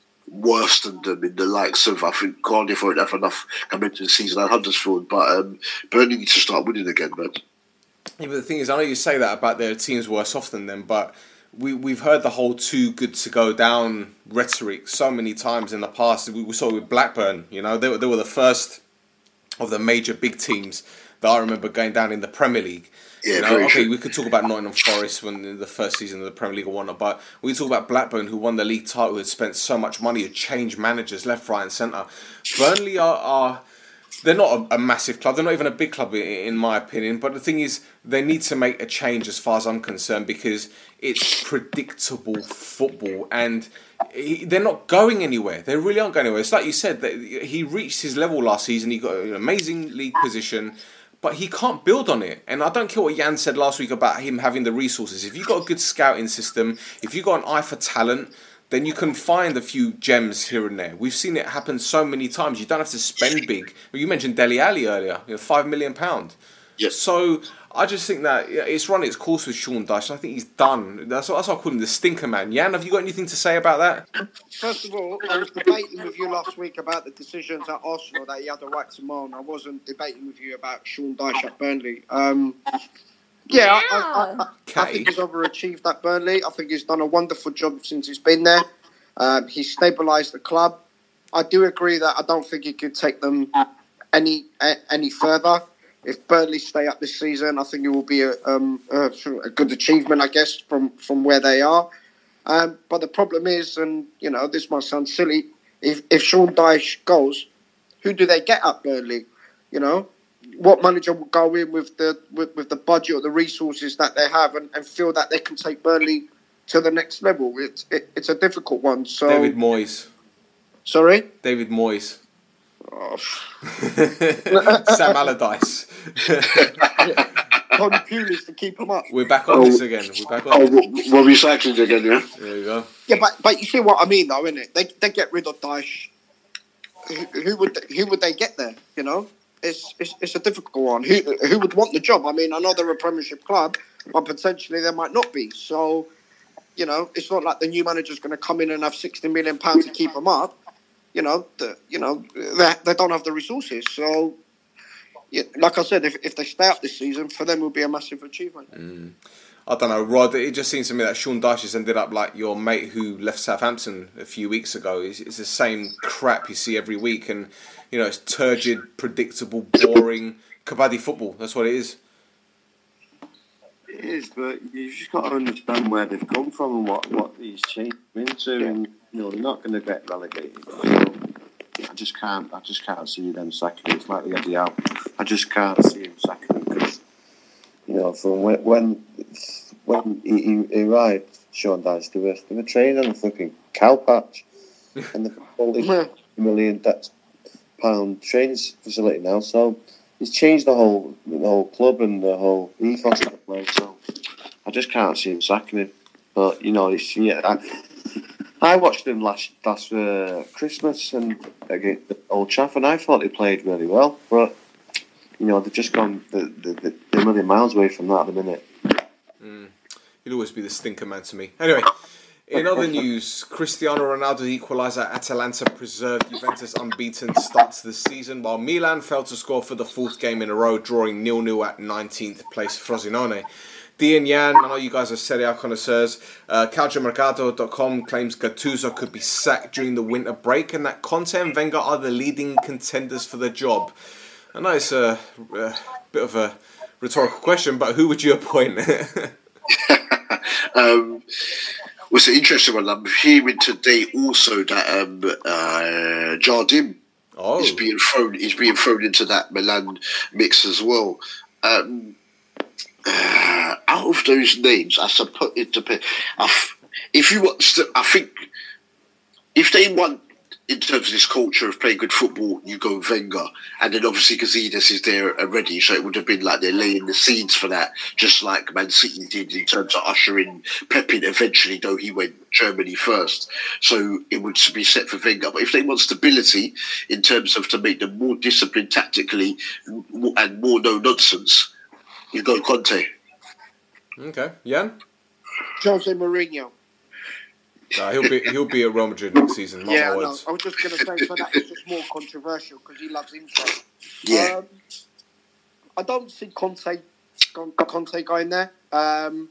worse than them in the likes of, I think Cardiff won't have enough coming into the season at Huddersfield, but um, Burnley needs to start winning again, man. Yeah, but the thing is, I know you say that about their teams worse off than them, but we, we've heard the whole too good to go down rhetoric so many times in the past. We, we saw it with Blackburn, you know, they, were- they were the first of the major big teams that I remember going down in the Premier League. Yeah, You know, very okay, true. we could talk about Nottingham Forest when in the first season of the Premier League or whatnot, but we talk about Blackburn, who won the league title, who had spent so much money, had changed managers left, right, and centre. Burnley are, are they're not a, a massive club. They're not even a big club, in, in my opinion. But the thing is, they need to make a change, as far as I'm concerned, because it's predictable football, and he, they're not going anywhere. They really aren't going anywhere. It's like you said, that he reached his level last season. He got an amazing league position, but he can't build on it. And I don't care what Jan said last week about him having the resources. If you've got a good scouting system, if you've got an eye for talent, then you can find a few gems here and there. We've seen it happen so many times. You don't have to spend big. You mentioned Dele Alli earlier, you know, five million pounds. Yep. So I just think that it's run its course with Sean Dyche. I think he's done. That's what, that's what I call him, the stinker man. Jan, have you got anything to say about that? First of all, I was debating with you last week about the decisions at Arsenal that he had the right to moan. I wasn't debating with you about Sean Dyche at Burnley. Um, yeah, I, I, I, I think he's overachieved at Burnley. I think he's done a wonderful job since he's been there. Um, he's stabilised the club. I do agree that I don't think he could take them any a, any further. If Burnley stay up this season, I think it will be a, um, a, a good achievement, I guess, from, from where they are. Um, but the problem is, and you know, this might sound silly, if if Sean Dyche goes, who do they get at Burnley? You know, what manager will go in with the with, with the budget or the resources that they have and, and feel that they can take Burnley to the next level? It's it, it's a difficult one. So David Moyes. Sorry, David Moyes. Oh. Sam Allardyce. Tony Pulis to keep him up. We're back on Oh. this again. We're back on Oh, this. we're recycling again, yeah? There you go. Yeah, but but you see what I mean, though, innit? They they get rid of Dyche. Who, who would who would they get there? You know, it's it's, it's a difficult one. Who who would want the job? I mean, I know they're a Premiership club, but potentially they might not be. So, you know, it's not like the new manager's going to come in and have sixty million pounds to keep them up. You know, the, you know they they don't have the resources. So, yeah, like I said, if if they stay up this season, for them it will be a massive achievement. Mm. I don't know, Rod. It just seems to me that Sean Dyche has ended up like your mate who left Southampton a few weeks ago. It's, it's the same crap you see every week, and you know it's turgid, predictable, boring kabaddi football. That's what it is. It is, but you've just got to understand where they've come from and what, what he's changed them into, and you know they're not going to get relegated. So I just can't, I just can't see them sacking him. It's like the Eddie Howe. I just can't see him sacking him because you know from when when, when he, he, he arrived, Sean Dyche, they were they were training on a fucking cow patch, and the multi million pound training facility now. So he's changed the whole the whole club and the whole ethos of the place. So I just can't see him sacking him. But you know, it's yeah. I, I watched him last last uh, Christmas and against Old Trafford, and I thought he played really well. But you know, they've just gone the the they're a million miles away from that at the minute. Mm. He'll always be the stinker man to me. Anyway. In other news, Cristiano Ronaldo equaliser at Atalanta preserved Juventus' unbeaten start to the season, while Milan failed to score for the fourth game in a row, drawing nil nil at nineteenth place Frosinone. D and Yan, I know you guys are Serie A connoisseurs. Uh, Calciomercato dot com claims Gattuso could be sacked during the winter break and that Conte and Wenger are the leading contenders for the job. I know it's a, a bit of a rhetorical question, but who would you appoint? um... Was an interesting one. I'm hearing today also that um, uh, Jardim oh. is being thrown. Is being thrown into that Milan mix as well. Um, uh, out of those names, I suppose it depends. If you want, to, I think if they want in terms of this culture of playing good football, you go Wenger, and then obviously Gazidis is there already, so it would have been like they're laying the seeds for that, just like Man City did in terms of ushering Pep in eventually, though he went Germany first. So it would be set for Wenger. But if they want stability in terms of to make them more disciplined tactically and more no nonsense, you go Conte. Okay, Jan? Jose Mourinho. No, he'll be he'll be at Real Madrid next season. Not Yeah, my no, words. I was just going to say, so that is just more controversial because he loves Inter. Yeah. Um, I don't see Conte, Conte going there. Um,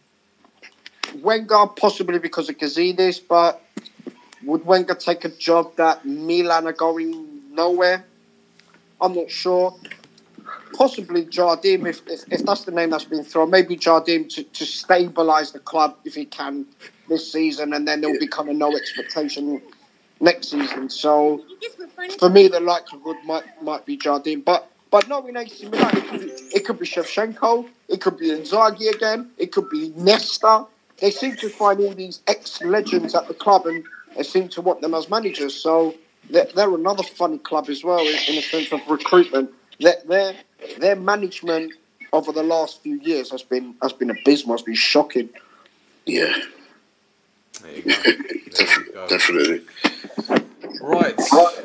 Wenger, possibly because of Gazidis, but would Wenger take a job that Milan are going nowhere? I'm not sure. Possibly Jardim, if, if if that's the name that's been thrown. Maybe Jardim to, to stabilise the club if he can this season, and then there'll become a no expectation next season. So for me, the likelihood might might be Jardim, but but knowing A C Milan, it could be, it could be Shevchenko, it could be Inzaghi again, it could be Nesta. They seem to find all these ex-legends at the club, and they seem to want them as managers. So they're, they're another funny club as well in, in a sense of recruitment. Their, their their management over the last few years has been has been abysmal. Has been shocking. Yeah. There you go. There you go. Definitely. Right.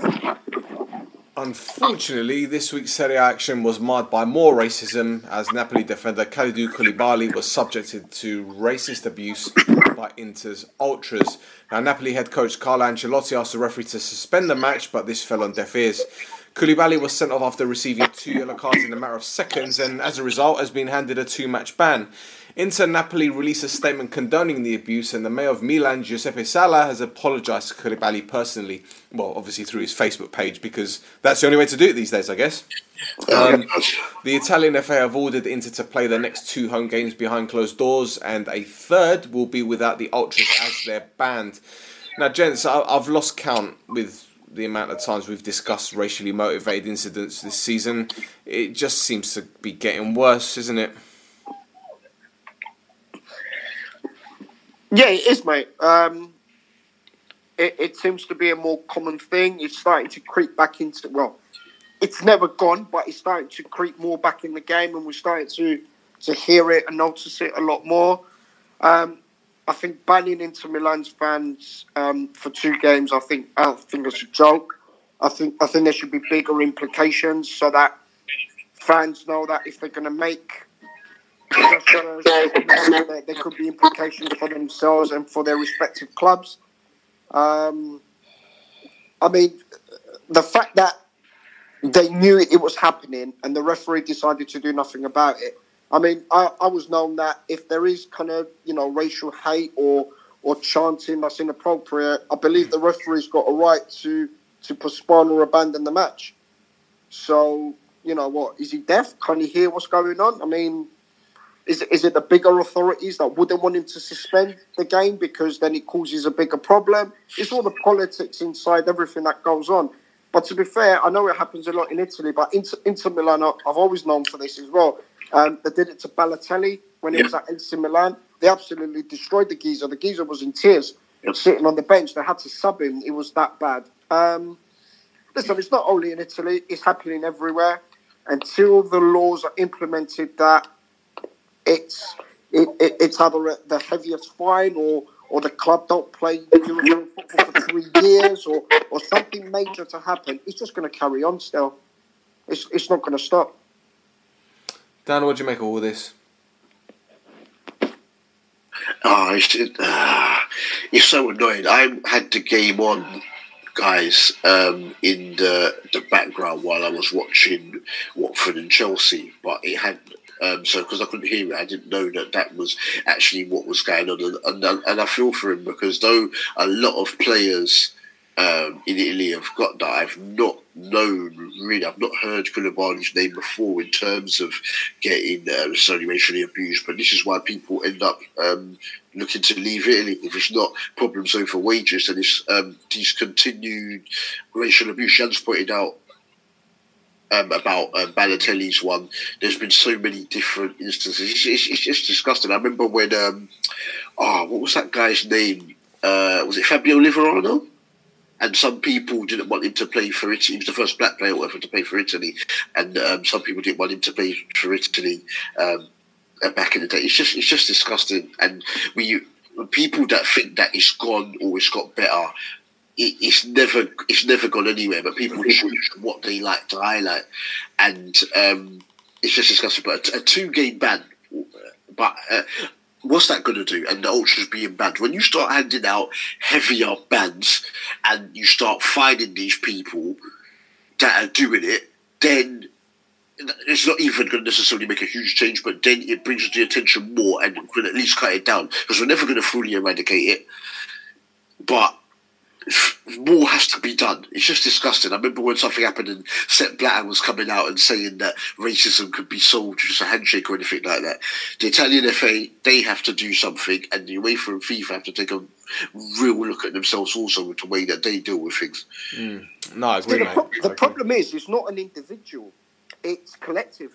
Unfortunately, this week's Serie A action was marred by more racism as Napoli defender Kalidou Koulibaly was subjected to racist abuse by Inter's ultras. Now, Napoli head coach Carlo Ancelotti asked the referee to suspend the match, but this fell on deaf ears. Koulibaly was sent off after receiving two yellow cards in a matter of seconds and as a result has been handed a two-match ban. Inter Napoli released a statement condoning the abuse and the mayor of Milan, Giuseppe Sala, has apologised to Koulibaly personally. Well, obviously through his Facebook page because that's the only way to do it these days, I guess. Um, the Italian F A have ordered Inter to play their next two home games behind closed doors and a third will be without the Ultras as their band. Now, gents, I've lost count with the amount of times we've discussed racially motivated incidents this season. It just seems to be getting worse, isn't it? Yeah, it is, mate. Um, it, it seems to be a more common thing. It's starting to creep back into, well, it's never gone, but it's starting to creep more back in the game, and we're starting to, to hear it and notice it a lot more. Um, I think banning Inter Milan's fans um, for two games, I think, I think it's a joke. I think I think there should be bigger implications so that fans know that if they're going to make gestures, there, there could be implications for themselves and for their respective clubs. Um, I mean, the fact that they knew it was happening and the referee decided to do nothing about it. I mean, I, I was known that if there is kind of, you know, racial hate or or chanting that's inappropriate, I believe the referee's got a right to, to postpone or abandon the match. So, you know what, is he deaf? Can he hear what's going on? I mean, is it, is it the bigger authorities that wouldn't want him to suspend the game because then it causes a bigger problem? It's all the politics inside everything that goes on. But to be fair, I know it happens a lot in Italy, but Inter, Inter Milan, I've always known for this as well. Um, they did it to Balotelli when he yeah. was at A C Milan. They absolutely destroyed the geezer. The geezer was in tears, yep. sitting on the bench. They had to sub him. It was that bad. Um, listen, it's not only in Italy. It's happening everywhere. Until the laws are implemented that it's it, it, it's either the heaviest fine or, or the club don't play European football for three years or, or something major to happen, it's just going to carry on still. It's, it's not going to stop. Dan, what do you make of all this? Oh, it's, uh, it's so annoying. I had the game on, guys, um, in the the background while I was watching Watford and Chelsea, but it had um, so because I couldn't hear it, I didn't know that that was actually what was going on, and and, and I feel for him because though a lot of players um, in Italy have got that, I've not known really. I've not heard Koulibaly's name before in terms of getting uh, so racially abused, but this is why people end up um, looking to leave Italy. If it's not problems over wages, and it's um, these continued racial abuse. Jan's pointed out um, about um, Balotelli's one. There's been so many different instances. It's, it's, it's just disgusting. I remember when, um, oh, what was that guy's name? Uh, was it Fabio Livorano? And some people didn't want him to play for Italy. He was the first black player or whatever to play for Italy. And um, some people didn't want him to play for Italy um, back in the day. It's just it's just disgusting. And we people that think that it's gone or it's got better, it, it's never it's never gone anywhere. But people choose what they like to highlight. And um, it's just disgusting. But a, a two-game ban, but... Uh, what's that going to do? And the ultras being banned. When you start handing out heavier bans and you start finding these people that are doing it, then it's not even going to necessarily make a huge change, but then it brings the attention more and can at least cut it down. Because we're never going to fully eradicate it. But more has to be done. It's just disgusting. I remember when something happened and Sepp Blatter was coming out and saying that racism could be solved with just a handshake or anything like that. The Italian F A, they have to do something, and the UEFA and FIFA have to take a real look at themselves also with the way that they deal with things. Mm. No, I agree, See, the, mate. pro- the okay. problem is, it's not an individual; it's collective.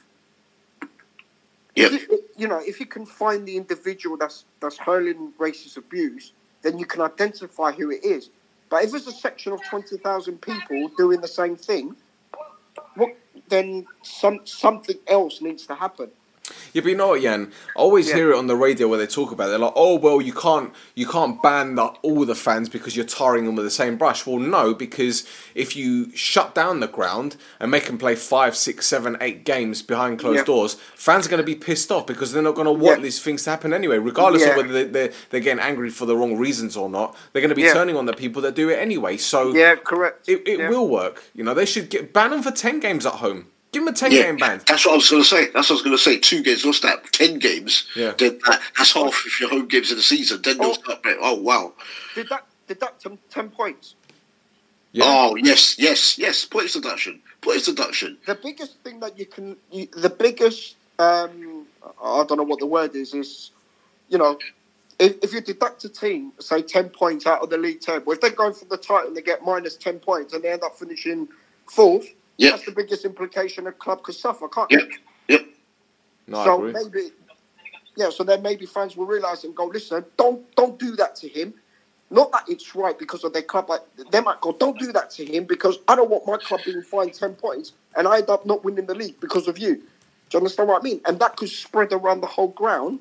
Yep. If you, you know, if you can find the individual that's that's hurling racist abuse, then you can identify who it is. But if there's a section of twenty thousand people doing the same thing, what, then some something else needs to happen. Yeah, but you know what, Jan? I always Yeah. hear it on the radio where they talk about it. They're like, oh, well, you can't you can't ban the, all the fans because you're tarring them with the same brush. Well, no, because if you shut down the ground and make them play five, six, seven, eight games behind closed Yeah. doors, fans are going to be pissed off because they're not going to want Yeah. these things to happen anyway, regardless Yeah. of whether they, they're, they're getting angry for the wrong reasons or not. They're going to be Yeah. turning on the people that do it anyway. So Yeah, correct. it, it Yeah. will work. You know, they should get ban them for ten games at home. Give them a ten Yeah, game ban. that's what I was going to say. That's what I was going to say. Two games, what's that? Ten games. Yeah. Then that, that's half of your home games in the season. Then they'll Oh. start playing. Oh wow. Did that deduct them ten points? Yeah. Oh yes, yes, yes. Points deduction. Points deduction. The biggest thing that you can, you, the biggest, um, I don't know what the word is, is, you know, if, if you deduct a team, say ten points out of the league table, if they're going for the title and they get minus ten points and they end up finishing fourth, Yeah. that's the biggest implication a club could suffer, can't Yep. it? Yep. No, I So agree. maybe, yeah, so then maybe fans will realise and go, listen, don't don't do that to him. Not that it's right because of their club. Like, they might go, don't do that to him because I don't want my club being fined ten points and I end up not winning the league because of you. Do you understand what I mean? And that could spread around the whole ground.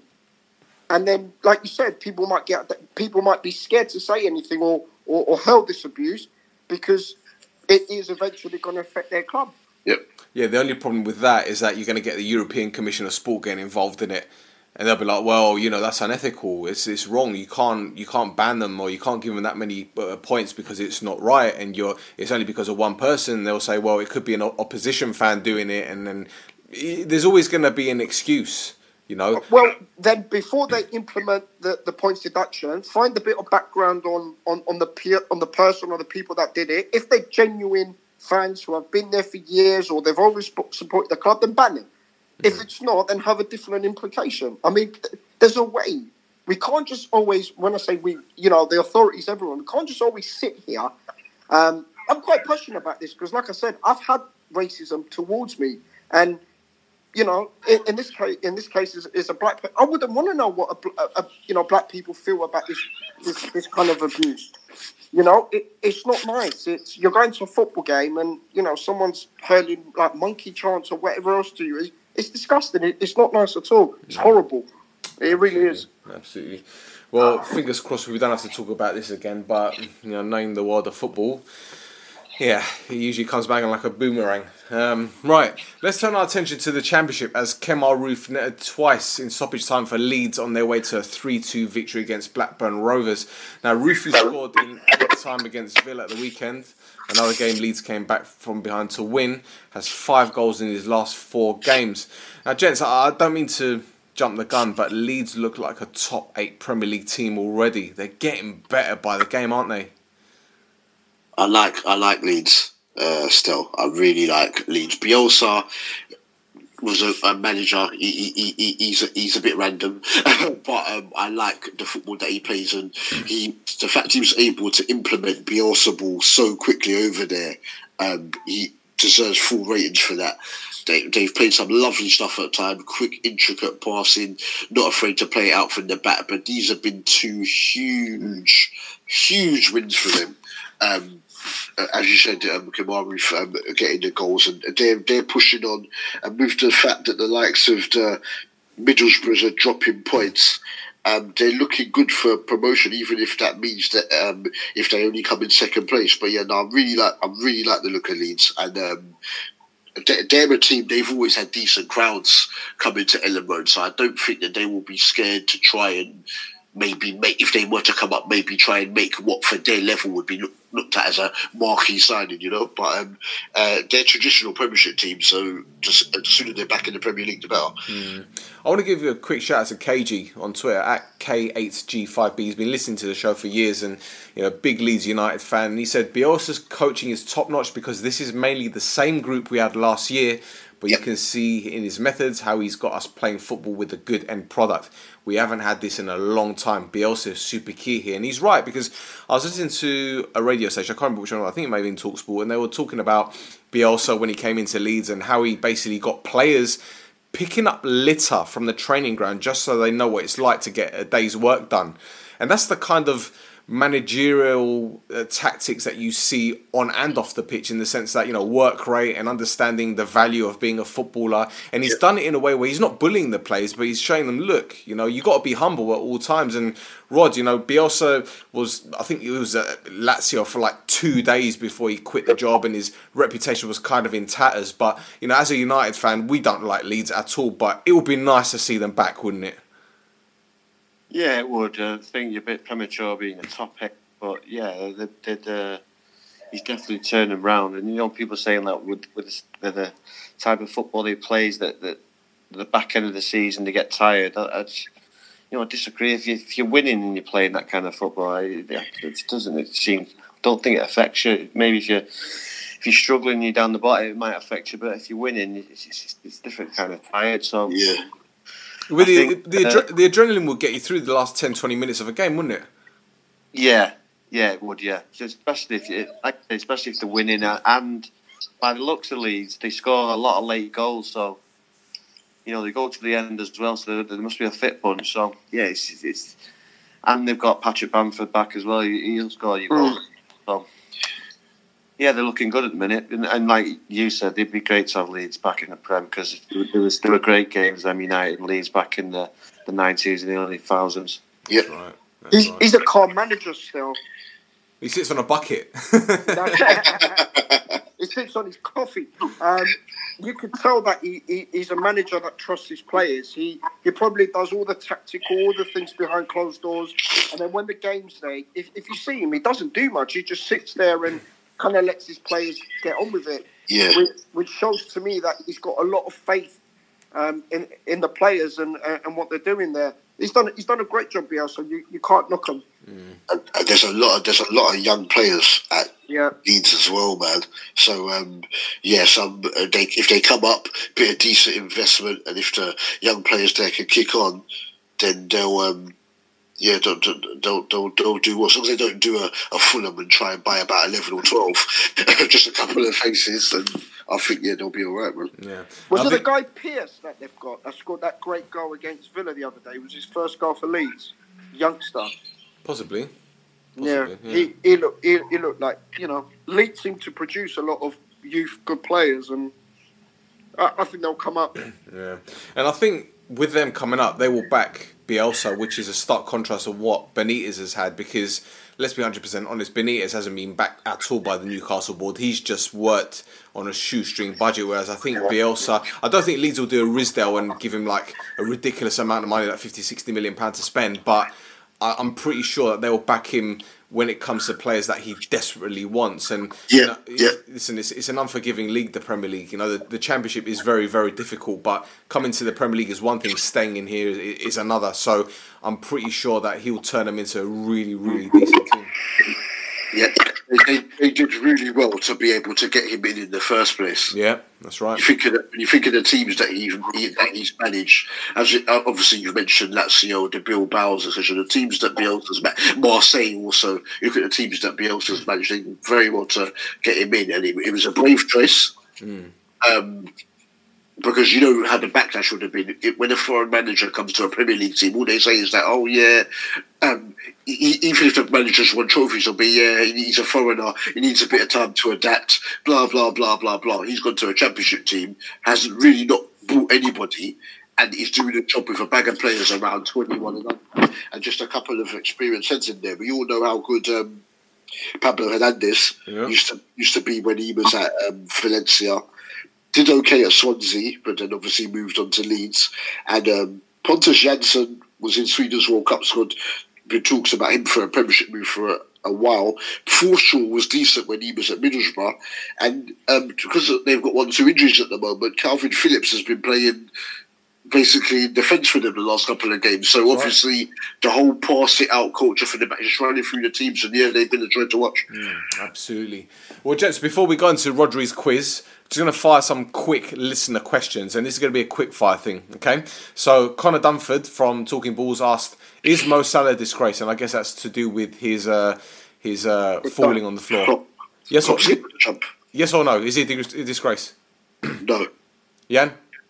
And then, like you said, people might get people might be scared to say anything or, or, or hurl this abuse because it is eventually going to affect their club. Yep. Yeah, the only problem with that is that you're going to get the European Commission of Sport getting involved in it. And they'll be like, well, you know, that's unethical. It's it's wrong. You can't you can't ban them or you can't give them that many uh, points because it's not right. And you're it's only because of one person. They'll say, well, it could be an opposition fan doing it. And then it, there's always going to be an excuse, you know. Well, then before they implement the, the points deduction, find a bit of background on, on, on the peer, on the person or the people that did it. If they're genuine fans who have been there for years or they've always supported the club, then ban them. If it's not, then have a different implication. I mean, th- there's a way. We can't just always, when I say we, you know, the authorities, everyone, we can't just always sit here. Um, I'm quite passionate about this because, like I said, I've had racism towards me. And, you know, in, in this case, in this case, is, is a black person. I wouldn't want to know what, a, a, a, you know, black people feel about this, this, this kind of abuse. You know, it, it's not nice. It's you're going to a football game and, you know, someone's hurling, like, monkey chants or whatever else to you. It's disgusting. It's not nice at all. It's horrible. It really is. Absolutely. Well, fingers crossed we don't have to talk about this again, but, you know, knowing the world of football, yeah, it usually comes back like a boomerang. Um, right, let's turn our attention to the Championship as Kemar Roofe netted twice in stoppage time for Leeds on their way to a three two victory against Blackburn Rovers. Now, Roofe, who scored in added time against Villa at the weekend, another game Leeds came back from behind to win, has five goals in his last four games. Now, gents, I don't mean to jump the gun, but Leeds look like a top eight Premier League team already. They're getting better by the game, aren't they? I like I like Leeds uh, still. I really like Leeds. Bielsa was a, a manager. He, he, he, he's a, he's a bit random, but um, I like the football that he plays, and he the fact he was able to implement Bielsa ball so quickly over there. Um, he deserves full ratings for that. They, they've played some lovely stuff at the time, quick, intricate passing, not afraid to play it out from the back. But these have been two huge, huge wins for them. Um, as you said, um, Kemar Roofe um, getting the goals, and they're, they're pushing on. And with the fact that the likes of the Middlesbroughs are dropping points, um, they're looking good for promotion, even if that means that um, if they only come in second place. But yeah, no, I really like, I really like the look of Leeds, and um, they're a team. They've always had decent crowds coming to Ellen Road, so I don't think that they will be scared to try and maybe make, if they were to come up, maybe try and make what for their level would be look, looked at as a marquee signing, you know. But um, uh, they're traditional Premiership team, so just as soon as they're back in the Premier League, the better. Mm. I want to give you a quick shout out to K G on Twitter at K eight G five B. He's been listening to the show for years and, you know, big Leeds United fan. And he said Bielsa's coaching is top notch because this is mainly the same group we had last year, but yep. You can see in his methods how he's got us playing football with a good end product. We haven't had this in a long time. Bielsa is super key here. And he's right, because I was listening to a radio station, I can't remember which one, I think it may have been TalkSport, and they were talking about Bielsa when he came into Leeds and how he basically got players picking up litter from the training ground just so they know what it's like to get a day's work done. And that's the kind of managerial uh, tactics that you see on and off the pitch, in the sense that, you know, work rate and understanding the value of being a footballer. And he's done it in a way where he's not bullying the players, but he's showing them, look, you know, you got to be humble at all times. And Rod, you know, Bielsa was, I think he was at Lazio for like two days before he quit the job, and his reputation was kind of in tatters. But, you know, as a United fan, we don't like Leeds at all, but it would be nice to see them back, wouldn't it? Yeah, it would. I think you're a bit premature being a top pick, but yeah, they, they, uh, he's definitely turned them round. And you know, people saying that with with the, the type of football he plays, that, that the back end of the season they get tired. I, I just, you know, I disagree. If you if you're winning and you're playing that kind of football, it, it doesn't. It seems. Don't think it affects you. Maybe if you if you're struggling, you're down the bottom, it might affect you. But if you're winning, it's it's, it's different kind of tired. So yeah. With the, think, the, uh, the adrenaline will get you through the last ten, twenty minutes of a game, wouldn't it? Yeah, yeah, it would. Yeah, so especially if you, like, especially if they're winning, and by the looks of Leeds, they score a lot of late goals. So you know they go to the end as well. So there, there must be a fit bunch. So yeah, it's, it's and they've got Patrick Bamford back as well. He, he'll score you goals. So, yeah, they're looking good at the minute, and, and like you said, it'd be great to have Leeds back in the Prem because there was there were great games. Them United and Leeds back in the the nineties and the early thousands. Yeah, That's right. That's He's, right. he's a calm manager still. He sits on a bucket. He sits on his coffee. Um, you can tell that he, he, he's a manager that trusts his players. He he probably does all the tactical, all the things behind closed doors. And then when the game's there, if, if you see him, he doesn't do much. He just sits there and kind of lets his players get on with it. yeah. Which, which shows to me that he's got a lot of faith um, in in the players and uh, and what they're doing there. He's done he's done a great job, Bielsa. You you can't knock him. And, and there's a lot of there's a lot of young players at Yeah. Leeds as well, man. So um, yeah, some uh, they if they come up, bit of decent investment, and if the young players there can kick on, then they'll um, yeah they'll, they'll, they'll, they'll do well. As long as they don't do a, a Fulham and try and buy about eleven or twelve, just a couple of faces, then I think yeah they'll be all right, man. Yeah. Was I it think- the guy Pierce that they've got that scored that great goal against Villa the other day? It was his first goal for Leeds, youngster. Possibly. Yeah, Possibly, yeah. he he looked he, he looked like, you know, Leeds seem to produce a lot of youth good players, and I, I think they'll come up. Yeah, and I think with them coming up, they will back Bielsa, which is a stark contrast of what Benitez has had. Because let's be one hundred percent honest, Benitez hasn't been backed at all by the Newcastle board. He's just worked on a shoestring budget, whereas I think Bielsa, I don't think Leeds will do a Risdale and give him like a ridiculous amount of money, like fifty, sixty million pounds to spend, but I- I'm pretty sure that they will back him when it comes to players that he desperately wants. And Yeah, you know, yeah. listen, it's, it's an unforgiving league, the Premier League. You know, the, the Championship is very, very difficult, but coming to the Premier League is one thing, staying in here is, is another. So I'm pretty sure that he'll turn them into a really, really decent team. Yeah, they, they, they did really well to be able to get him in in the first place. Yeah, that's right. You think of the, you think of the teams that he, he that he's managed. As it, obviously you've mentioned Lazio, the Bilbao's, et cetera. The teams that Bielsa's managed, Marseille also. You look at the teams that Bielsa's managed. They did very well to get him in, and it, it was a brave choice. Mm. Um, because you know how the backlash would have been it, when a foreign manager comes to a Premier League team. All they say is that, oh yeah, um, he, even if the manager's won trophies, they'll be yeah, he's a foreigner. He needs a bit of time to adapt. Blah blah blah blah blah. He's gone to a Championship team, hasn't really not brought anybody, and he's doing a job with a bag of players around twenty-one and under, and just a couple of experienced heads in there. We all know how good um, Pablo Hernandez Yeah. used to used to be when he was at um, Valencia. Did okay at Swansea, but then obviously moved on to Leeds. And um, Pontus Jansson was in Sweden's World Cup squad. Been talks about him for a Premiership move for a, a while. Forshaw was decent when he was at Middlesbrough. And um, because they've got one or two injuries at the moment, Calvin Phillips has been playing basically in defence for them the last couple of games. So That's obviously the whole pass it out culture for them is just running through the teams. And yeah, they've been a joy to watch. Absolutely. Well, gents, before we go into Rodri's quiz, just going to fire some quick listener questions, and this is going to be a quick fire thing, okay? So, Connor Dunford from Talking Balls asked, is Mo Salah a disgrace? And I guess that's to do with his uh, his uh, falling on the floor. Top, Yes or, top skip with the jump. yes or no? Is he a dis- a disgrace? No. Jan?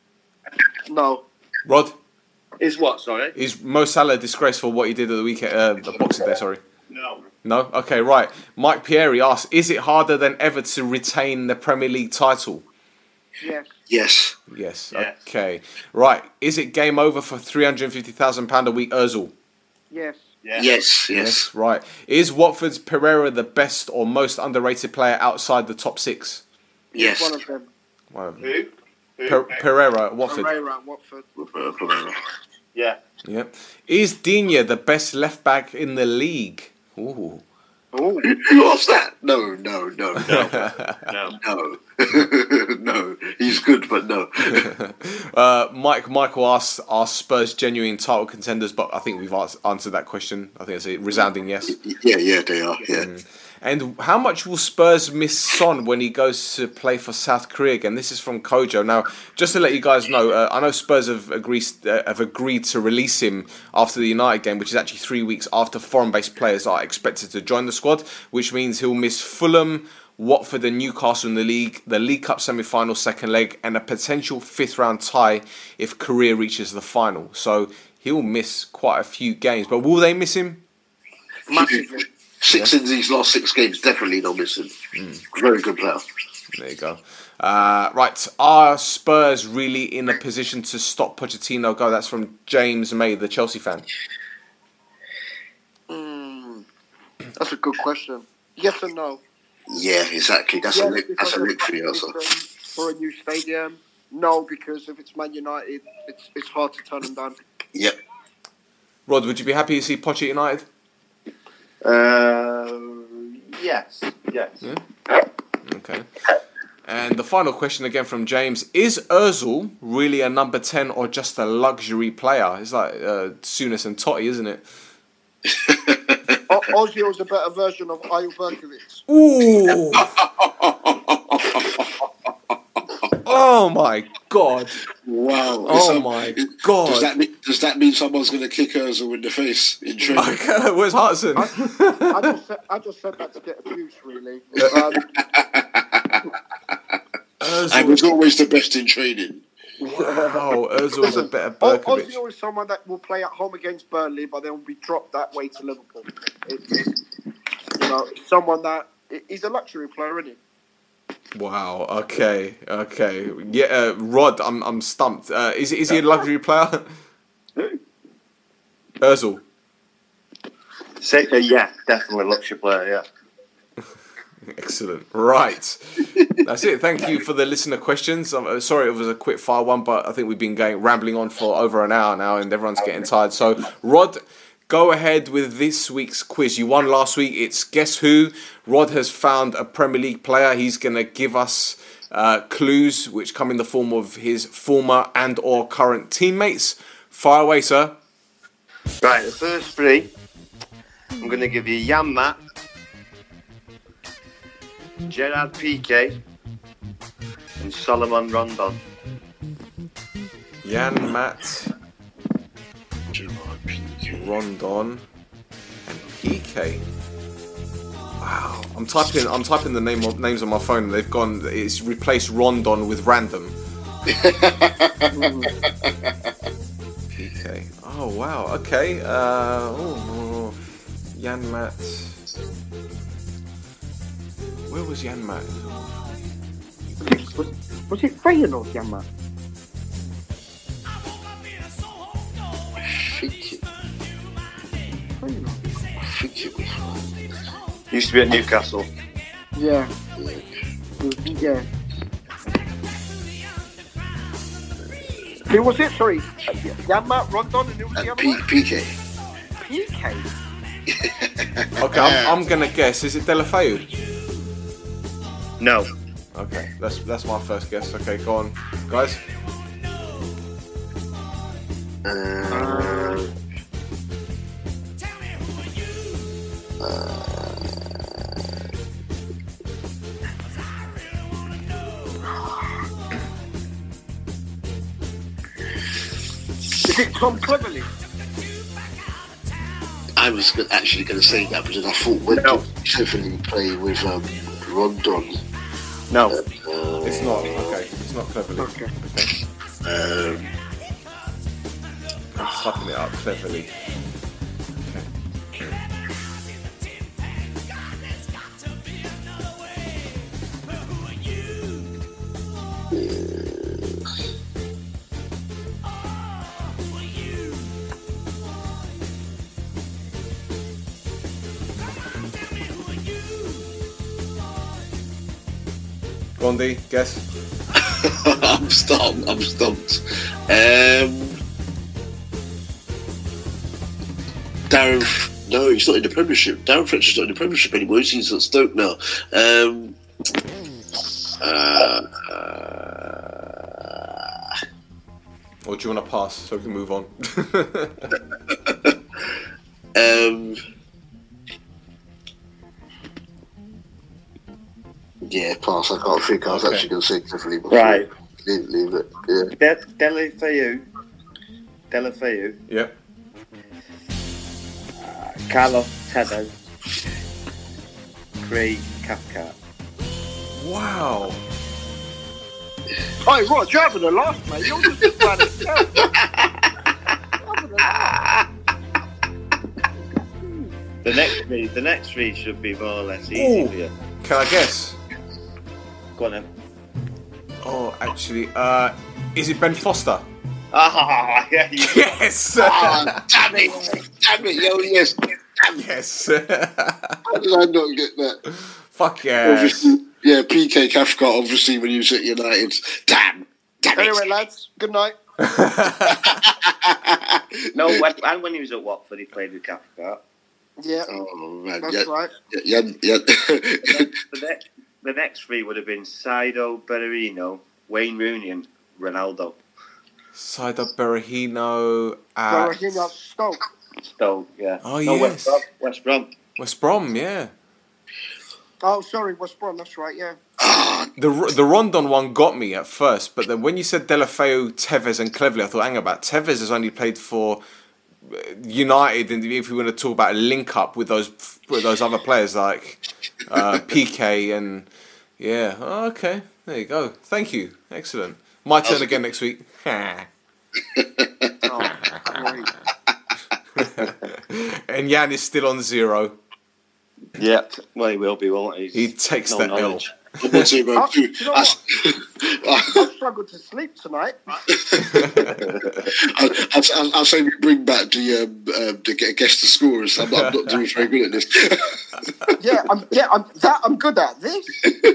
No, Rod? Is what? Sorry. Is Mo Salah a disgrace for what he did at the weekend, uh, the Boxing Day, sorry? No. No? Okay, right. Mike Pieri asks, is it harder than ever to retain the Premier League title? yes, Yes. Yes. Yes. Okay. Right. Is it game over for three hundred fifty thousand pounds a week, Ozil? yes, Yeah. Yes. Yes. Right. Is Watford's Pereira the best or most underrated player outside the top six? Yes. one of them. One of them. Who? Who? Per- Pereira at Watford. Pereira at Watford. Yeah. Yeah. Is Digne the best left back in the league? Ooh. Oh, Who asked that? No, no, no, no, No. no. No. He's good, but no. Uh, Mike Michael asks, are Spurs genuine title contenders? But I think we've ans- answered that question. I think it's a resounding yes. Yeah, yeah, they are. Yeah. And how much will Spurs miss Son when he goes to play for South Korea again? This is from Kojo. Now, just to let you guys know, uh, I know Spurs have agreed uh, have agreed to release him after the United game, which is actually three weeks after foreign-based players are expected to join the squad, which means he'll miss Fulham, Watford and Newcastle in the league, the League Cup semi-final second leg, and a potential fifth-round tie if Korea reaches the final. So he'll miss quite a few games. But will they miss him? Massively. Six in these last six games, definitely no missing. Mm. Very good player. There you go. Uh, right, are Spurs really in a position to stop Pochettino go? That's from James May, the Chelsea fan. Mm, that's a good question. Yes and no. Yeah, exactly. That's Yes, a lick, that's a because lick for you, also. For a new stadium. No, because if it's Man United, it's it's hard to turn them down. Yep. Rod, would you be happy to see Poch at United? Uh, yes, yes. Yeah. Okay. And the final question again from James: is Özil really a number ten or just a luxury player? It's like uh, Souness and Totti, isn't it? O- Ozil's a better version of Ayo Berkovic. Ooh! Oh my God! Wow. Oh So, my is- God! Does that mean, does that mean someone's going to kick Ozil in the face in training? Okay, where's Hartson? I just said, I just said that to get abuse, really. Um, I was always the best in training. Wow, Ozil's a better O- Berkovic. Ozil is someone that will play at home against Burnley, but then will be dropped that way to Liverpool. It, it, you know, someone that he's a luxury player, isn't he? Wow. Okay. Okay. Yeah, uh, Rod, I'm I'm stumped. Uh, is is he a luxury player? Özil. Say, uh, yeah, definitely luxury player. Yeah. Excellent. Right. That's it. Thank you for the listener questions. I'm uh, sorry it was a quick fire one, but I think we've been going rambling on for over an hour now, and everyone's getting tired. So, Rod, go ahead with this week's quiz. You won last week. It's Guess Who. Rod has found a Premier League player. He's going to give us uh, clues, which come in the form of his former and or current teammates. Fire away, sir. Right, the first three, I'm going to give you Jan Matt, Gerard Piqué, and Solomon Rondon. Jan Matt, Rondon, and Piqué. Wow, I'm typing. I'm typing the name of, names on my phone. And they've gone. It's replaced Rondon with random. Piqué. Oh wow. Okay. Uh, oh, oh, Jan Matt. Where was Jan Matt? Was, was it Feyenoord, Jan Matt? I think it, Feyenoord. I think it was. Used to be at Newcastle. Yeah. Yeah. Who was it? Sorry. Jan Matt, Rondon, and who was the And other P- one? PK. P K. Okay, I'm, I'm gonna guess. Is it Deulofeu? No. Okay, that's that's my first guess. Okay, go on, guys. Uh, Is it Tom Cleverley? I was go- actually going to say that, but then I thought, when No. did Tiffany play with um, Rondon? No. Uh, It's not. Okay, it's not cleverly. Okay. Okay, um, I'm typing it up cleverly. Okay. Gondi, guess. I'm stumped. I'm stumped. Um, Darren. F- No, he's not in the Premiership. Darren Fletcher's not in the Premiership anymore. He's at Stoke now. Um, uh, uh, Or do you want to pass so we can move on? um, yeah, pass. I can't think. I was Okay. actually going to say Tiffany before. Right. Leave, leave it. Yeah. De- Deulofeu. Deulofeu. Yep. Carlos Tevez. Craig Cathcart. Wow. Hey, Rod, you're having a laugh, mate. You're just trying to tell. You're having a laugh. The next three, the next three should be more or less easy Ooh. for you. Can I guess? Go on then. Oh, actually, uh, is it Ben Foster? Ah, yeah. You, Yes! Ah, damn it! Damn it, yo, yes. Damn it. Yes! How did I not get that? Fuck yeah! Obviously, yeah, P K Cathcart, obviously, when he was at United. Damn. Damn it. Anyway, lads, good night. no, when, and when he was at Watford, he played with Cathcart. Yeah, Oh, man. that's Yeah, right. yeah, yeah. The next, the next three would have been Saido, Berahino, Wayne Rooney, and Ronaldo. Saido Berahino at Berahino Stoke. Stoke, yeah. Oh, no, yes. West Brom. West Brom. West Brom, yeah. Oh, sorry, West Brom. That's right. Yeah. The the Rondon one got me at first, but then when you said Delafeu, Tevez, and Cleverley, I thought, hang about. Tevez has only played for United, and if we want to talk about a link up with those with those other players like uh, P K and yeah, oh, okay, there you go. Thank you, excellent. My turn again next week. Oh, great. And Jan is still on zero. Yep. Well, he will be, won't he? He takes No the knowledge. One, two, Oh, two. do you know what? I struggled to sleep tonight. I'll, I'll, I'll say we bring back the um, uh, the guess the scorers. I'm, I'm not doing very good at this. Yeah, I'm. Yeah, I'm. That I'm good at this.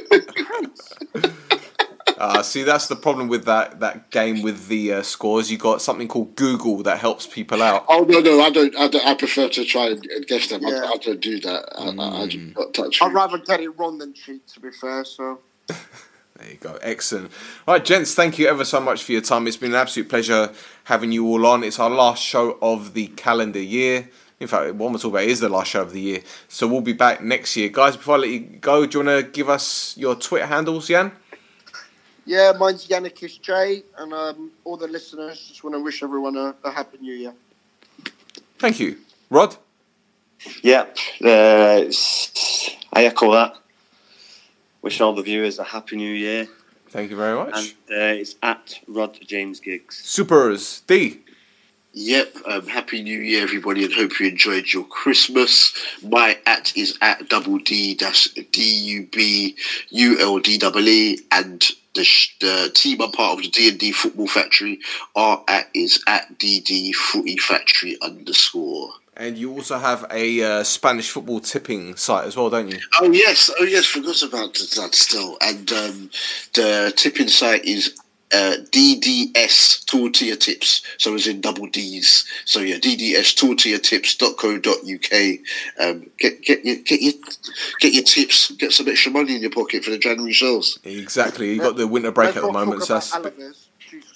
Uh, see, that's the problem with that, that game with the uh, scores. You got something called Google that helps people out. Oh no, no, I don't. I, don't, I prefer to try and guess them. Yeah. I, I don't do that. I, Mm. I, I just not touch. I'd rather get it wrong than cheat. To be fair, so. There you go. Excellent. All right, gents, thank you ever so much for your time. It's been an absolute pleasure having you all on. It's our last show of the calendar year. In fact, what I'm talking about is the last show of the year. So we'll be back next year. Guys, before I let you go, do you want to give us your Twitter handles, Jan? Yeah, mine's Yannickis J, and um, all the listeners just want to wish everyone a, a happy new year. Thank you. Rod? Yep. Uh, it's- I echo that. Wish all the viewers a happy new year. Thank you very much. And uh, it's at Rod James Giggs. Supers. D? Yep. Um, happy New Year, everybody, and hope you enjoyed your Christmas. My at is at double D dash D U B U L D double E, and the, sh- the team I'm part of, the D and D Football Factory, our at is at D D Footy Factory underscore. And you also have a uh, Spanish football tipping site as well, don't you? Oh yes, oh yes, forgot about that still. And um, the tipping site is uh, D D S Tortilla Tips, so it's in double D's. So yeah, D D S tortilla tips dot co dot U K. Um, get get your get your get your tips, get some extra money in your pocket for the January sales. Exactly. You got the winter break Let's at the not moment, talk so about that's... Alaves. Jesus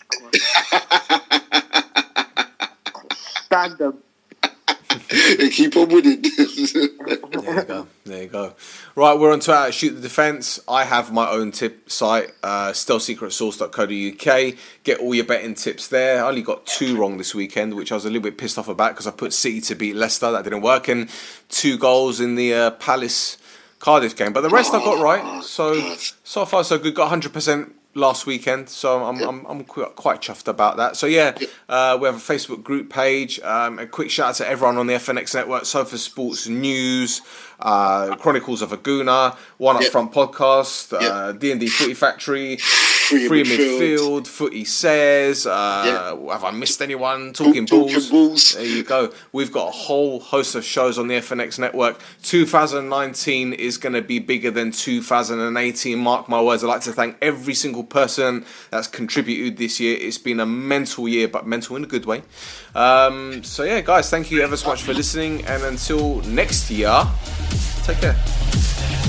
Christ. Stand them. Keep on winning. There you go. There you go. Right, we're on to our Shoot the Defence. I have my own tip site, uh, stealth secret source dot co dot U K. Get all your betting tips there. I only got two wrong this weekend, which I was a little bit pissed off about because I put City to beat Leicester. That didn't work. And two goals in the uh, Palace Cardiff game. But the rest I got right. So, so far so good. Got one hundred percent last weekend, so I'm I'm I'm quite quite chuffed about that. So yeah, uh, we have a Facebook group page. Um, a quick shout out to everyone on the F N X network, Sofa Sports News, uh, Chronicles of a Gooner, One Up Yep. Front Podcast, Yep. uh, D and D Footy Factory, Free, Free midfield. Midfield, Footy Says. Uh, Have I missed anyone? Talking Talking Balls. Balls. There you go. We've got a whole host of shows on the F N X network. two thousand nineteen is going to be bigger than two thousand eighteen. Mark my words. I'd like to thank every single person that's contributed this year. It's been a mental year, but mental in a good way. Um, so yeah, guys, thank you ever so much for listening. And until next year, take care.